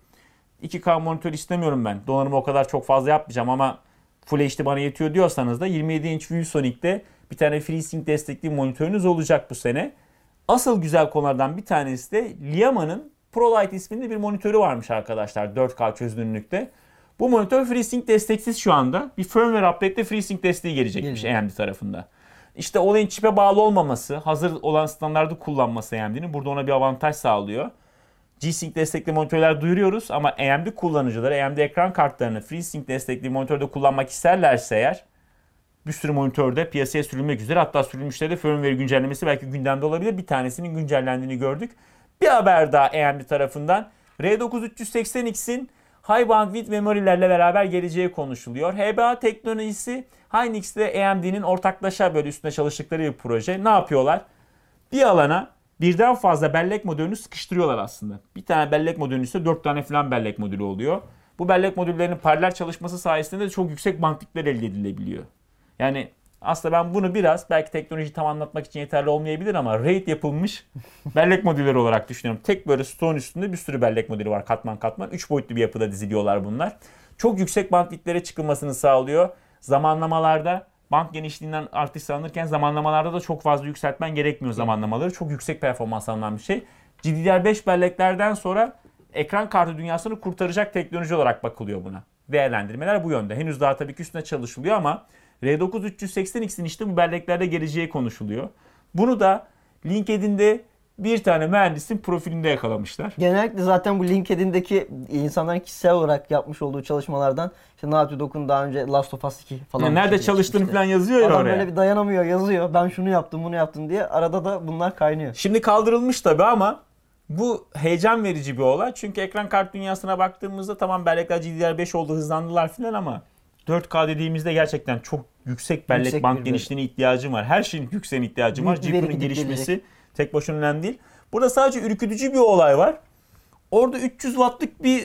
2K monitör istemiyorum ben. Donanımı o kadar çok fazla yapmayacağım ama Full HD bana yetiyor diyorsanız da 27 inç ViewSonic'te bir tane FreeSync destekli monitörünüz olacak bu sene. Asıl güzel konulardan bir tanesi de Liama'nın ProLite isminde bir monitörü varmış arkadaşlar 4K çözünürlükte. Bu monitör FreeSync desteksiz şu anda. Bir firmware update'te FreeSync desteği gelecekmiş AMD tarafında. İşte olayın çipe bağlı olmaması, hazır olan standardı kullanması AMD'nin burada ona bir avantaj sağlıyor. G-Sync destekli monitörler duyuruyoruz ama AMD kullanıcıları AMD ekran kartlarını FreeSync destekli monitörde kullanmak isterlerse eğer bir sürü monitörde piyasaya sürülmek üzere, hatta sürülmüşleri de firmware güncellemesi belki gündemde olabilir. Bir tanesinin güncellendiğini gördük. Bir haber daha AMD tarafından R9 380X'in High Bandwidth memorilerle beraber geleceği konuşuluyor. HBA teknolojisi Hynix ile AMD'nin ortaklaşa böyle üstüne çalıştıkları bir proje. Ne yapıyorlar? Bir alana birden fazla bellek modülünü sıkıştırıyorlar aslında. Bir tane bellek modülünün üstünde 4 tane falan bellek modülü oluyor. Bu bellek modüllerinin paralel çalışması sayesinde de çok yüksek bandwidthler elde edilebiliyor. Yani aslında ben bunu biraz belki teknolojiyi tam anlatmak için yeterli olmayabilir ama RAID yapılmış bellek modülleri olarak düşünüyorum. Tek böyle stoğun üstünde bir sürü bellek modülü var katman katman. 3 boyutlu bir yapıda diziliyorlar bunlar. Çok yüksek bandwidthlere çıkılmasını sağlıyor. Zamanlamalarda band genişliğinden artış sağlanırken zamanlamalarda da çok fazla yükseltmen gerekmiyor zamanlamaları. Çok yüksek performans alınan bir şey. GDDR5 belleklerden sonra ekran kartı dünyasını kurtaracak teknoloji olarak bakılıyor buna. Değerlendirmeler bu yönde. Henüz daha tabii ki üstüne çalışılıyor ama R9 380X'in işte bu belleklerde geleceği konuşuluyor. Bunu da LinkedIn'de bir tane mühendisin profilinde yakalamışlar. Genellikle zaten bu LinkedIn'deki insanların kişisel olarak yapmış olduğu çalışmalardan işte Naughty Dog'un daha önce Last of Us 2 falan. Yani nerede çalıştığını falan yazıyor ya oraya. Adam böyle bir dayanamıyor, yazıyor. Ben şunu yaptım, bunu yaptım diye. Arada da bunlar kaynıyor. Şimdi kaldırılmış tabii ama bu heyecan verici bir olay. Çünkü ekran kart dünyasına baktığımızda tamam bellekler GDDR5 oldu, hızlandılar filan ama 4K dediğimizde gerçekten çok yüksek bellek band genişliğine ihtiyacım var. Her şeyin yükseğine ihtiyacım var. GPU'nun gelişmesi tek başına önemli değil. Burada sadece ürkütücü bir olay var. Orada 300 wattlık bir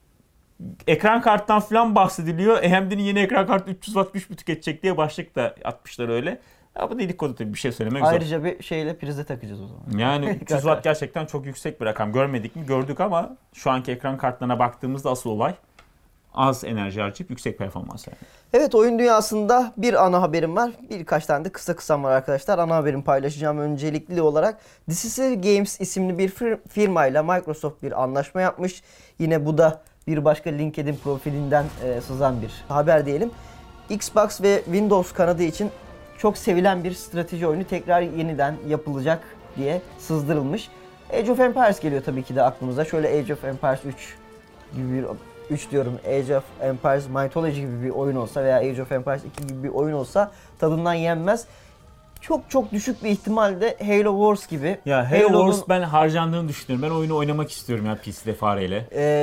ekran karttan falan bahsediliyor. AMD'nin yeni ekran kartı 300 watt güç mü tüketecek diye başlık da atmışlar öyle. Ya bu dedikodu tabii, bir şey söylemek zor. Ayrıca bir şeyle prize takacağız o zaman. Yani 300 watt gerçekten çok yüksek bir rakam. Görmedik mi? Gördük ama şu anki ekran kartlarına baktığımızda asıl olay az enerji harcayıp yüksek performans yani. Evet, oyun dünyasında bir ana haberim var. Birkaç tane de kısa var arkadaşlar. Ana haberimi paylaşacağım öncelikli olarak. Decisive Games isimli bir firmayla Microsoft bir anlaşma yapmış. Yine bu da bir başka LinkedIn profilinden sızan bir haber diyelim. Xbox ve Windows kanadı için çok sevilen bir strateji oyunu tekrar yeniden yapılacak diye sızdırılmış. Age of Empires geliyor tabii ki de aklımıza. Şöyle Age of Empires 3 gibi bir 3 diyorum, Age of Empires Mythology gibi bir oyun olsa veya Age of Empires 2 gibi bir oyun olsa tadından yenmez. Çok düşük bir ihtimalle Halo Wars gibi. Ya Halo Wars ben harcandığını düşünüyorum. Ben oyunu oynamak istiyorum ya PC'de fareyle.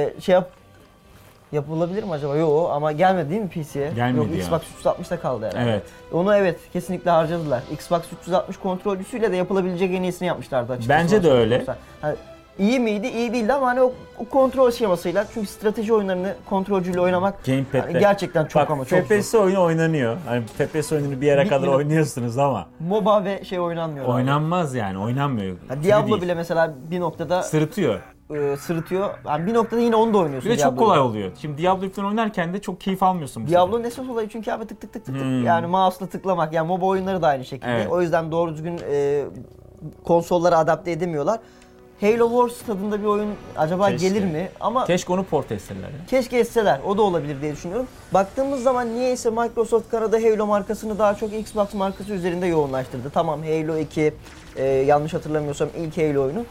Yapılabilir mi acaba? Yok ama gelmedi değil mi PC'ye? Gelmedi Yok, ya. Xbox 360'da kaldı herhalde. Evet. Onu evet kesinlikle harcadılar. Xbox 360 kontrolcüsüyle de yapılabilecek en iyisini yapmışlardı açıkçası. Bence de öyle. Hani İyi miydi? İyi değildi ama hani o kontrol şemasıyla, çünkü strateji oyunlarını kontrolcüyle oynamak Gamepad'de. gerçekten çok ama çok zor. FPS oyunu oynanıyor. Hani FPS oyununu bir yere kadar Bitmiyor. oynuyorsunuz ama MOBA ve oynanmıyor. oynanmaz yani, oynanmıyor. Diablo bile mesela bir noktada sırıtıyor. Sırıtıyor. Yani bir noktada yine onu da oynuyorsun. Bir de çok kolay oluyor. Şimdi Diablo falan oynarken de çok keyif almıyorsun. Diablo'nun esas olayı çünkü abi tık tık yani mouse'la tıklamak. Yani MOBA oyunları da aynı şekilde. Evet. O yüzden doğru düzgün konsollara adapte edemiyorlar. Halo Wars tadında bir oyun acaba gelir mi? Ama keşke onu port etseler ya. keşke etseler. O da olabilir diye düşünüyorum. Baktığımız zaman niyeyse Microsoft Kanada Halo markasını daha çok Xbox markası üzerinde yoğunlaştırdı. Tamam, Halo 2 yanlış hatırlamıyorsam ilk Halo oyunu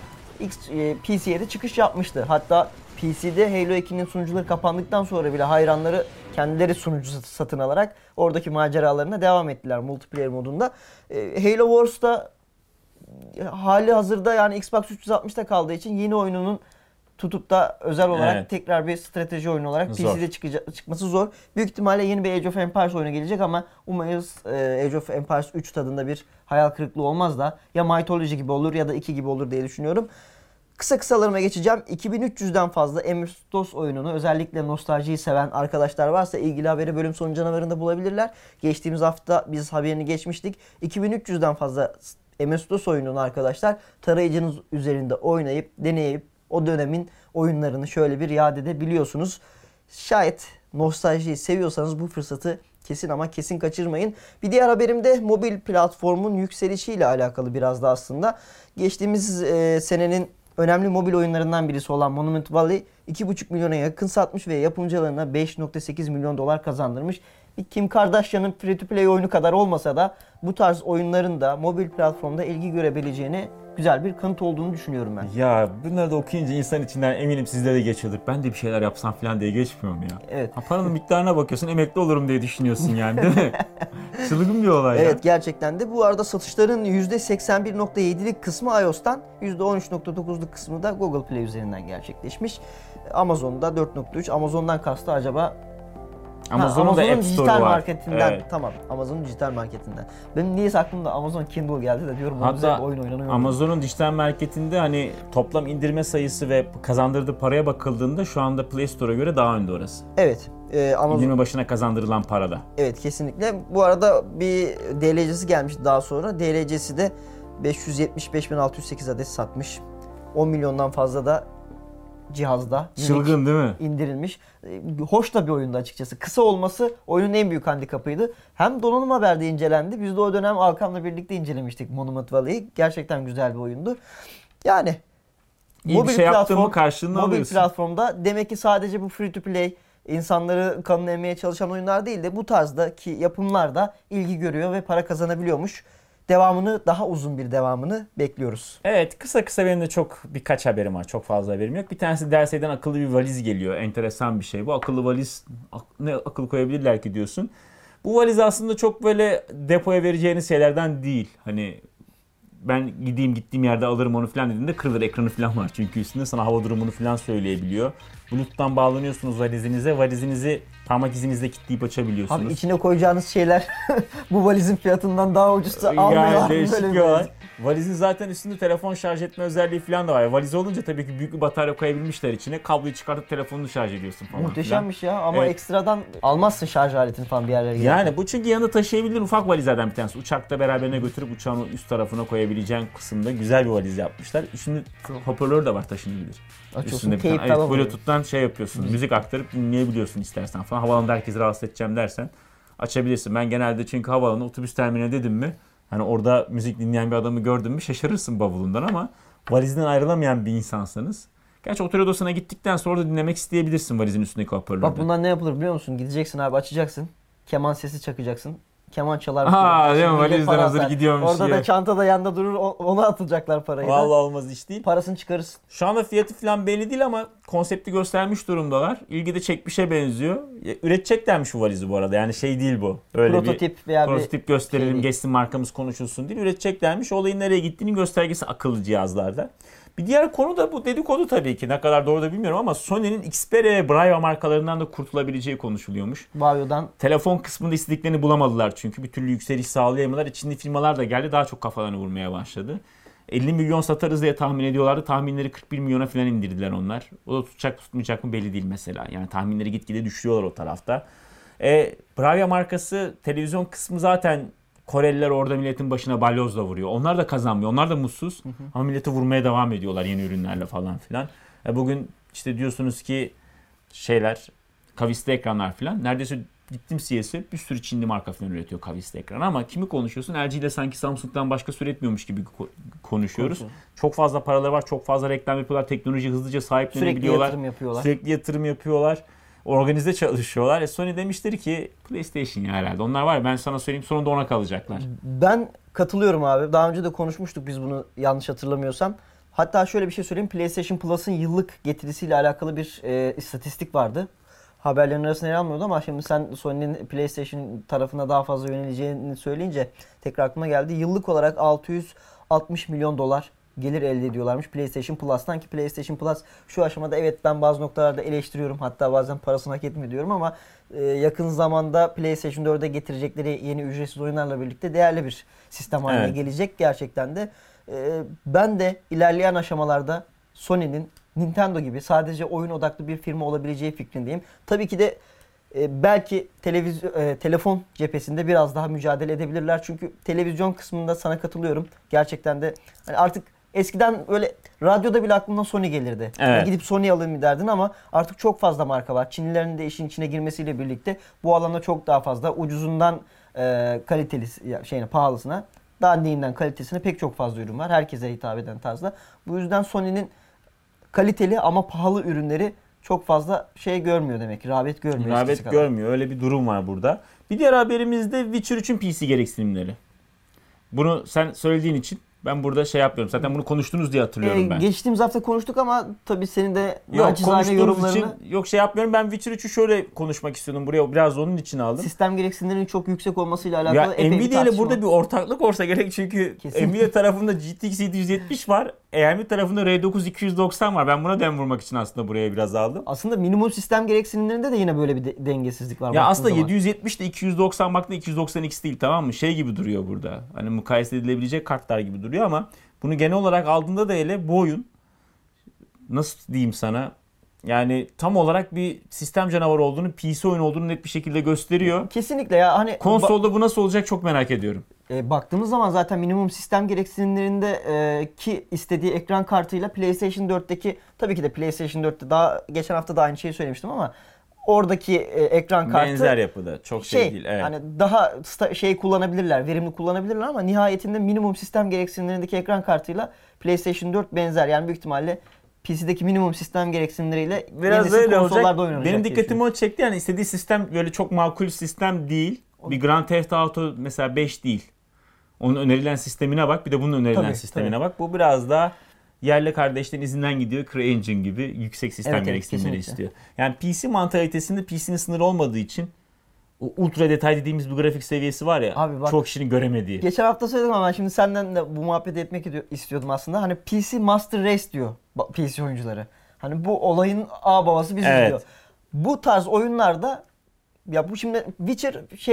PC'ye de çıkış yapmıştı. Hatta PC'de Halo 2'nin sunucuları kapandıktan sonra bile hayranları kendileri sunucu satın alarak oradaki maceralarına devam ettiler multiplayer modunda. Halo Wars'ta hali hazırda yani Xbox 360'ta kaldığı için yeni oyununun tutup da özel olarak tekrar bir strateji oyunu olarak PC'de çıkması zor. Büyük ihtimalle yeni bir Age of Empires oyunu gelecek ama umarız Age of Empires 3 tadında bir hayal kırıklığı olmaz da ya Mythology gibi olur ya da 2 gibi olur diye düşünüyorum. Kısalarıma geçeceğim. 2300'den fazla MS-DOS oyununu özellikle nostaljiyi seven arkadaşlar varsa ilgili haberi bölüm sonu canavarında bulabilirler. Geçtiğimiz hafta biz haberini geçmiştik. 2300'den fazla MS-DOS oyununu arkadaşlar tarayıcınız üzerinde oynayıp, deneyip o dönemin oyunlarını şöyle bir yad edebiliyorsunuz. Şayet nostaljiyi seviyorsanız bu fırsatı kesin ama kesin kaçırmayın. Bir diğer haberim de mobil platformun yükselişiyle alakalı biraz da aslında. Geçtiğimiz senenin önemli mobil oyunlarından birisi olan Monument Valley 2,5 milyona yakın satmış ve yapımcılarına 5,8 milyon dolar kazandırmış. Kim Kardashian'ın free to play oyunu kadar olmasa da bu tarz oyunların da mobil platformda ilgi görebileceğine güzel bir kanıt olduğunu düşünüyorum ben. Ya bunları da okuyunca insan içinden eminim sizde de geçiyordur. Ben de bir şeyler yapsam falan diye geçmiyor mu ya? Evet. Paranın miktarına bakıyorsun, emekli olurum diye düşünüyorsun yani, değil mi? Çılgın bir olay ya. Evet, gerçekten de. Bu arada satışların %81.7'lik kısmı iOS'tan, %13.9'luk kısmı da Google Play üzerinden gerçekleşmiş. Amazon'da 4.3. Amazon'dan kastı acaba Amazon'un da App Store'u dijital var. marketinden. Evet. Tamam. Amazon'un dijital marketinden. Benim niyeyse aklımda Amazon Kindle geldi de diyorum onun üzerinde oyun oynanıyor. Amazon'un dijital marketinde hani toplam indirme sayısı ve kazandırdığı paraya bakıldığında şu anda Play Store'a göre daha önde orası. Evet. Amazon... İndirme başına kazandırılan parada. Evet, kesinlikle. Bu arada bir DLC'si gelmiş daha sonra. DLC'si de 575.608 adet satmış. 10 milyondan fazla da cihazda Çılgın değil mi? indirilmiş. Hoş da bir oyundu açıkçası. Kısa olması oyunun en büyük handikapıydı. Hem donanım haberde incelendi. Biz de o dönem Alkan'la birlikte incelemiştik Monument Valley'i. Gerçekten güzel bir oyundu. Yani İyi bir şey yaptığımı karşılığını mobil alıyorsun. platformda demek ki sadece bu free to play insanları kanını emmeye çalışan oyunlar değil de bu tarzdaki yapımlar da ilgi görüyor ve para kazanabiliyormuş. Devamını, daha uzun bir devamını bekliyoruz. Evet, kısa benim de birkaç haberim var. Çok fazla haberim yok. Bir tanesi Derse'den akıllı bir valiz geliyor. Enteresan bir şey. Bu akıllı valiz ne akıl koyabilirler ki diyorsun. Bu valiz aslında çok böyle depoya vereceğiniz şeylerden değil. Hani ben gittiğim yerde alırım onu falan dediğinde kırılır, ekranı falan var. Çünkü üstünde sana hava durumunu falan söyleyebiliyor. Bluetooth'tan bağlanıyorsunuz valizinize. Valizinizi parmak izinizle kilitleyip açabiliyorsunuz. Abi içine koyacağınız şeyler bu valizin fiyatından daha ucuzsa almıyor. Yani değişik bir olay. Valizin zaten üstünde telefon şarj etme özelliği falan da var. Valiz olunca tabii ki büyük bir batarya koyabilmişler içine. Kabloyu çıkartıp telefonunu şarj ediyorsun falan. Muhteşemmiş ya ama Evet. ekstradan almazsın şarj aletini falan bir yerlere giderken. Yani bu çünkü yanında taşıyabildiğin ufak valizlerden bir tanesi. Uçakta beraberine götürüp uçağın üst tarafına koyabileceğin kısımda güzel bir valiz yapmışlar. Şimdi hoparlörü de var, taşınabilir. Açıyorsun, Üstünde bir keyif tane, evet, tamam oluyor. Bluetooth'tan şey yapıyorsun. Müzik aktarıp dinleyebiliyorsun istersen falan. Havaalanında herkesi rahatsız edeceğim dersen açabilirsin. Ben genelde çünkü havaalanı otobüs terminaline dedim mi, hani orada müzik dinleyen bir adamı gördün mü şaşırırsın bavulundan, ama valizden ayrılamayan bir insansanız, gerçi otel odasına gittikten sonra da dinlemek isteyebilirsin valizin üstündeki hoparlörde. Bak bundan ne yapılır biliyor musun? Gideceksin abi, açacaksın. Keman sesi çakacaksın. Keman çalar. Aa, değil mi? Millet Valizden para hazır atar. gidiyormuş Orada ya. da çantada yanda durur. Ona atacaklar parayı da. Vallahi olmaz iş değil. Parasını çıkarırsın. Şu anda fiyatı falan belli değil ama konsepti göstermiş durumdalar. İlgi de çekmişe benziyor. Üreteceklermiş bu valizi bu arada. Yani şey değil bu. Öyle Prototip bir veya prototip bir gösterelim, şey değil. geçsin, markamız konuşulsun değil. Üreteceklermiş. Olayın nereye gittiğinin göstergesi akıllı cihazlarda. Bir diğer konu da bu dedikodu tabii ki. Ne kadar doğru da bilmiyorum ama Sony'nin Xperia ve Braille markalarından da kurtulabileceği konuşuluyormuş. Vaio'dan Telefon kısmında istediklerini bulamadılar çünkü. Bir türlü yükseliş sağlayamadılar. Çinli firmalar da geldi, daha çok kafalarını vurmaya başladı. 50 milyon satarız diye tahmin ediyorlardı. Tahminleri 41 milyona falan indirdiler onlar. O da tutacak tutmayacak mı belli değil mesela. Yani tahminleri gitgide düşürüyorlar o tarafta. Bravia markası televizyon kısmı zaten Koreliler orada milletin başına balyozla vuruyor. Onlar da kazanmıyor. Onlar da mutsuz. Ama milleti vurmaya devam ediyorlar yeni ürünlerle falan filan. Bugün işte diyorsunuz ki şeyler, kavisli ekranlar falan. Neredeyse gittim CES'e, bir sürü Çinli marka falan üretiyor kavisli ekran, ama kimi konuşuyorsun? LG ile sanki Samsung'dan başka üretmiyormuş gibi konuşuyoruz. Çok fazla paraları var, çok fazla reklam yapıyorlar, teknoloji hızlıca sahiplenebiliyorlar. sürekli yatırım yapıyorlar. Sürekli yatırım yapıyorlar. Organize çalışıyorlar. Sony demiştir ki PlayStation ya herhalde. Onlar var ya, ben sana söyleyeyim, sonunda ona kalacaklar. Ben katılıyorum abi. Daha önce de konuşmuştuk biz bunu, yanlış hatırlamıyorsam. Hatta şöyle bir şey söyleyeyim. PlayStation Plus'ın yıllık getirisiyle alakalı bir istatistik vardı. Haberlerin arasında yer almıyordu ama şimdi sen Sony'nin PlayStation tarafına daha fazla yöneleceğini söyleyince tekrar aklıma geldi. Yıllık olarak 660 milyon dolar gelir elde ediyorlarmış PlayStation Plus'tan, ki PlayStation Plus şu aşamada, evet ben bazı noktalarda eleştiriyorum, hatta bazen parasını hak etmiyor diyorum, ama yakın zamanda PlayStation 4'e getirecekleri yeni ücretsiz oyunlarla birlikte değerli bir sistem haline gelecek gerçekten de. Ben de ilerleyen aşamalarda Sony'nin Nintendo gibi sadece oyun odaklı bir firma olabileceği fikrindeyim. Tabii ki de belki telefon cephesinde biraz daha mücadele edebilirler. Çünkü televizyon kısmında sana katılıyorum. Gerçekten de hani artık eskiden böyle radyoda bile aklına Sony gelirdi. Evet. Yani gidip Sony alayım derdin, ama artık çok fazla marka var. Çinlilerin de işin içine girmesiyle birlikte bu alanda çok daha fazla ucuzundan pahalısına, dandiğinden kalitesine pek çok fazla ürün var. Herkese hitap eden tarzda. Bu yüzden Sony'nin kaliteli ama pahalı ürünleri çok fazla şey görmüyor demek ki. Rağbet görmüyor. Rağbet görmüyor. Öyle bir durum var burada. Bir diğer haberimiz de Witcher 3'ün PC gereksinimleri. Bunu sen söylediğin için ben burada şey yapmıyorum. Zaten bunu konuştunuz diye hatırlıyorum ben. Geçtiğimiz hafta konuştuk ama tabii senin de Yok, nacizane konuştuğumuz yorumlarını... için yok şey yapmıyorum. Ben Witcher 3'ü şöyle konuşmak istiyordum. Buraya biraz onun için aldım. Sistem gereksinimlerinin çok yüksek olmasıyla alakalı Ya epey bir Nvidia ile tartışma burada var. bir ortaklık olsa gerek, çünkü Kesin. Nvidia tarafında GTX 770 var. AMD tarafında R9 290 var. Ben buna dem vurmak için aslında buraya biraz aldım. Aslında minimum sistem gereksinimlerinde de yine böyle bir dengesizlik var. Ya aslında zaman. 770 ile 290 baktığında 290X değil, tamam mı? Şey gibi duruyor burada. Hani mukayese edilebilecek kartlar gibi duruyor, ama bunu genel olarak aldığında da hele bu oyun, nasıl diyeyim sana, yani tam olarak bir sistem canavarı olduğunu, PC oyun olduğunu net bir şekilde gösteriyor. Kesinlikle ya, hani Konsolda bu nasıl olacak çok merak ediyorum. baktığımız zaman zaten minimum sistem gereksinimlerinde ki istediği ekran kartıyla PlayStation 4'teki, tabii ki de PlayStation 4'te daha geçen hafta da aynı şeyi söylemiştim ama oradaki ekran kartı Benzer yapıda, çok şey değil. Evet. Hani daha kullanabilirler, verimli kullanabilirler, ama nihayetinde minimum sistem gereksinimlerindeki ekran kartıyla PlayStation 4 benzer. Yani büyük ihtimalle PC'deki minimum sistem gereksinimleriyle Biraz yenisi öyle konsollarda olacak. oynanacak Benim diye dikkatimi o çekti. Yani istediği sistem böyle çok makul sistem değil. Bir Grand Theft Auto mesela 5 değil. Onun önerilen sistemine bak, bir de bunun önerilen Tabii, sistemine bak. Bu biraz daha yerli kardeşlerin izinden gidiyor. CryEngine gibi yüksek sistem Evet, gereksinimleri kesinlikle. istiyor. Yani PC mantalitesinde PC'nin sınırı olmadığı için o ultra detay dediğimiz bir grafik seviyesi var ya, Abi bak, çok kişinin göremediği. Geçen hafta söyledim ama ben şimdi senden de bu muhabbeti etmek istiyordum aslında. Hani PC Master Race diyor PC oyuncuları. Hani bu olayın babası biziz Evet. diyor. Bu tarz oyunlarda, ya bu şimdi Witcher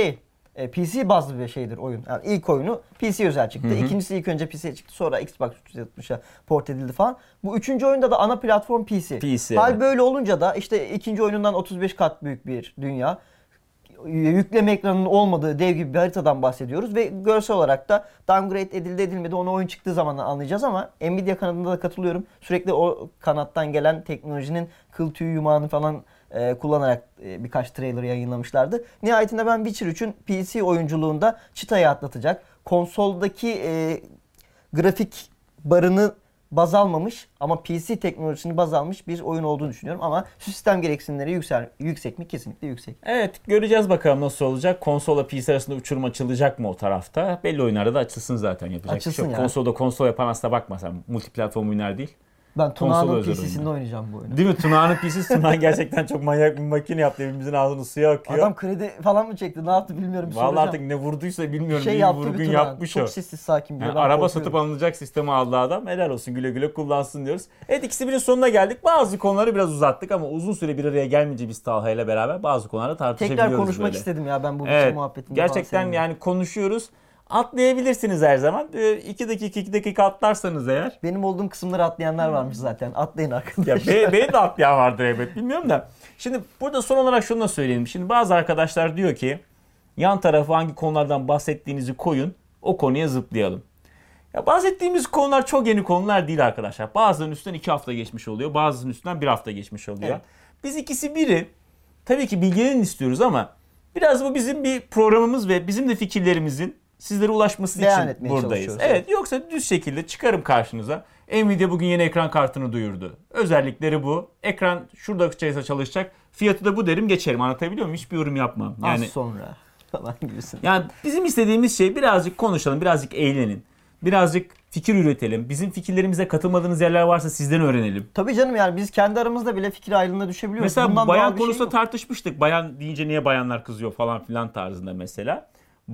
PC bazlı bir şeydir oyun. Yani ilk oyunu PC özel çıktı. İkincisi ilk önce PC'ye çıktı. Sonra Xbox 360'a port edildi falan. Bu üçüncü oyunda da ana platform PC. Hal böyle olunca da işte ikinci oyunundan 35 kat büyük bir dünya. Yükleme ekranının olmadığı dev gibi bir haritadan bahsediyoruz ve görsel olarak da downgrade edildi edilmedi onu oyun çıktığı zaman anlayacağız ama Nvidia kanadında da katılıyorum. Sürekli o kanattan gelen teknolojinin kıl tüy yumağını falan kullanarak birkaç trailer yayınlamışlardı. Nihayetinde ben Witcher 3'ün PC oyunculuğunda çıtayı atlatacak. Konsoldaki grafik barını baz almamış ama PC teknolojisini baz almış bir oyun olduğunu düşünüyorum. Ama sistem gereksinimleri yüksek mi? Kesinlikle yüksek. Evet, göreceğiz bakalım nasıl olacak. Konsola PC arasında uçurum açılacak mı o tarafta? Belli oyunlarda da açılsın zaten, yapacak bir şey yok. Konsolda konsol yapan aslında bakma sen. Multiplatform oyunlar değil. Ben Tuna'nın PC'sinde oynayacağım bu oyunu. Değil mi? Tuna'nın PC'si. Tuna gerçekten çok manyak bir makine yaptı. Evimizin ağzını suya akıyor. Adam kredi falan mı çekti? Ne yaptı bilmiyorum. Vallahi artık ne vurduysa bilmiyorum. Şey yaptı vurgun yapmış çok sessiz sakin bir. Yani araba satıp alınacak sistemi aldı adam. Helal olsun, güle güle kullansın diyoruz. Evet, ikisi birin sonuna geldik. Bazı konuları biraz uzattık ama uzun süre bir araya gelmeyince biz Talha ile beraber bazı konuları tartışabiliyoruz. Tekrar konuşmak böyle istedim ya ben bu muhabbetini. Gerçekten yani konuşuyoruz. Atlayabilirsiniz her zaman. 2 dakika atlarsanız eğer. Benim olduğum kısımları atlayanlar varmış zaten. Atlayın arkadaşlar. Ya beni de atlayan vardır elbet, bilmiyorum da. Şimdi burada son olarak şunu da söyleyelim. Şimdi bazı arkadaşlar diyor ki yan tarafı hangi konulardan bahsettiğinizi koyun, o konuya zıplayalım. Ya bahsettiğimiz konular çok yeni konular değil arkadaşlar. Bazılarının üstünden 2 hafta geçmiş oluyor. Bazılarının üstünden 1 hafta geçmiş oluyor. Evet. Biz ikisi biri tabii ki bilgilerini istiyoruz ama biraz bu bizim bir programımız ve bizim de fikirlerimizin sizlere ulaşması için buradayız. Evet, yoksa düz şekilde çıkarım karşınıza. Nvidia bugün yeni ekran kartını duyurdu. Özellikleri bu. Ekran şurada çalışacak. Fiyatı da bu derim, geçerim. Anlatabiliyor muyum? Hiçbir yorum yapmam. Yani, az sonra falan gibisin. Yani bizim istediğimiz şey birazcık konuşalım, birazcık eğlenin. Birazcık fikir üretelim. Bizim fikirlerimize katılmadığınız yerler varsa sizden öğrenelim. Tabii canım, yani biz kendi aramızda bile fikir ayrılığına düşebiliyoruz. Mesela bundan bayan konusunda tartışmıştık. Bayan deyince niye bayanlar kızıyor falan filan tarzında mesela.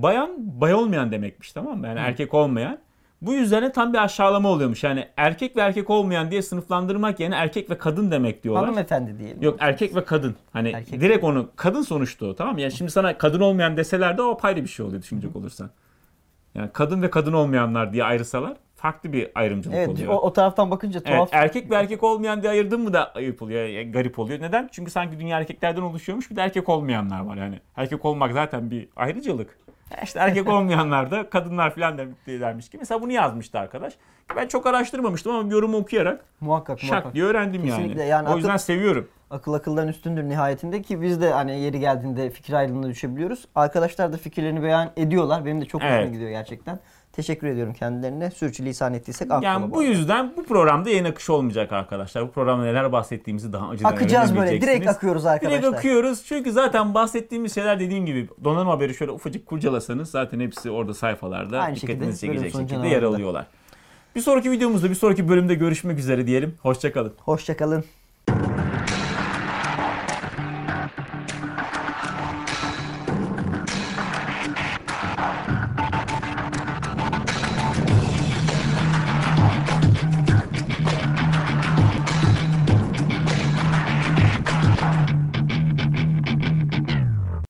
Bay olmayan demekmiş, tamam mı? Yani erkek olmayan. Bu yüzden de tam bir aşağılama oluyormuş. Yani erkek ve erkek olmayan diye sınıflandırmak yerine erkek ve kadın demek diyorlar. Hanımefendi diyelim. Yok, erkek ve kadın. Hani erkek direkt onu kadın sonuçta o, tamam mı? Yani şimdi sana kadın olmayan deseler de o ayrı bir şey oluyor düşünecek olursan. Yani kadın ve kadın olmayanlar diye ayırsalar farklı bir ayrımcılık oluyor. Evet, o taraftan bakınca tuhaf. Evet, erkek ve erkek olmayan diye ayırdın mı da ayıp oluyor, yani garip oluyor. Neden? Çünkü sanki dünya erkeklerden oluşuyormuş, bir de erkek olmayanlar var yani. Erkek olmak zaten bir ayrıcalık. İşte erkek olmayanlar da kadınlar falan dermiş ki. Mesela bunu yazmıştı arkadaş. Ben çok araştırmamıştım ama bir yorumu okuyarak muhakkak şak diye öğrendim. Kesinlikle. Yani. O yüzden seviyorum. Akıl akıldan üstündür nihayetinde ki biz de hani yeri geldiğinde fikir ayrılığına düşebiliyoruz. Arkadaşlar da fikirlerini beyan ediyorlar. Benim de çok hoşuma gidiyor gerçekten. Teşekkür ediyorum kendilerine. Sürçülisan ettiysek affola. Yani bu yüzden bu programda yayın akışı olmayacak arkadaşlar. Bu programda neler bahsettiğimizi daha önceden akacağız böyle. Direkt akıyoruz arkadaşlar. Direkt akıyoruz. Çünkü zaten bahsettiğimiz şeyler, dediğim gibi donanım haberi şöyle ufacık kurcalasanız zaten hepsi orada sayfalarda aynı dikkatinizi çekecek şekilde yer alıyorlar. Bir sonraki videomuzda, bir sonraki bölümde görüşmek üzere diyelim. Hoşça kalın. Hoşça kalın.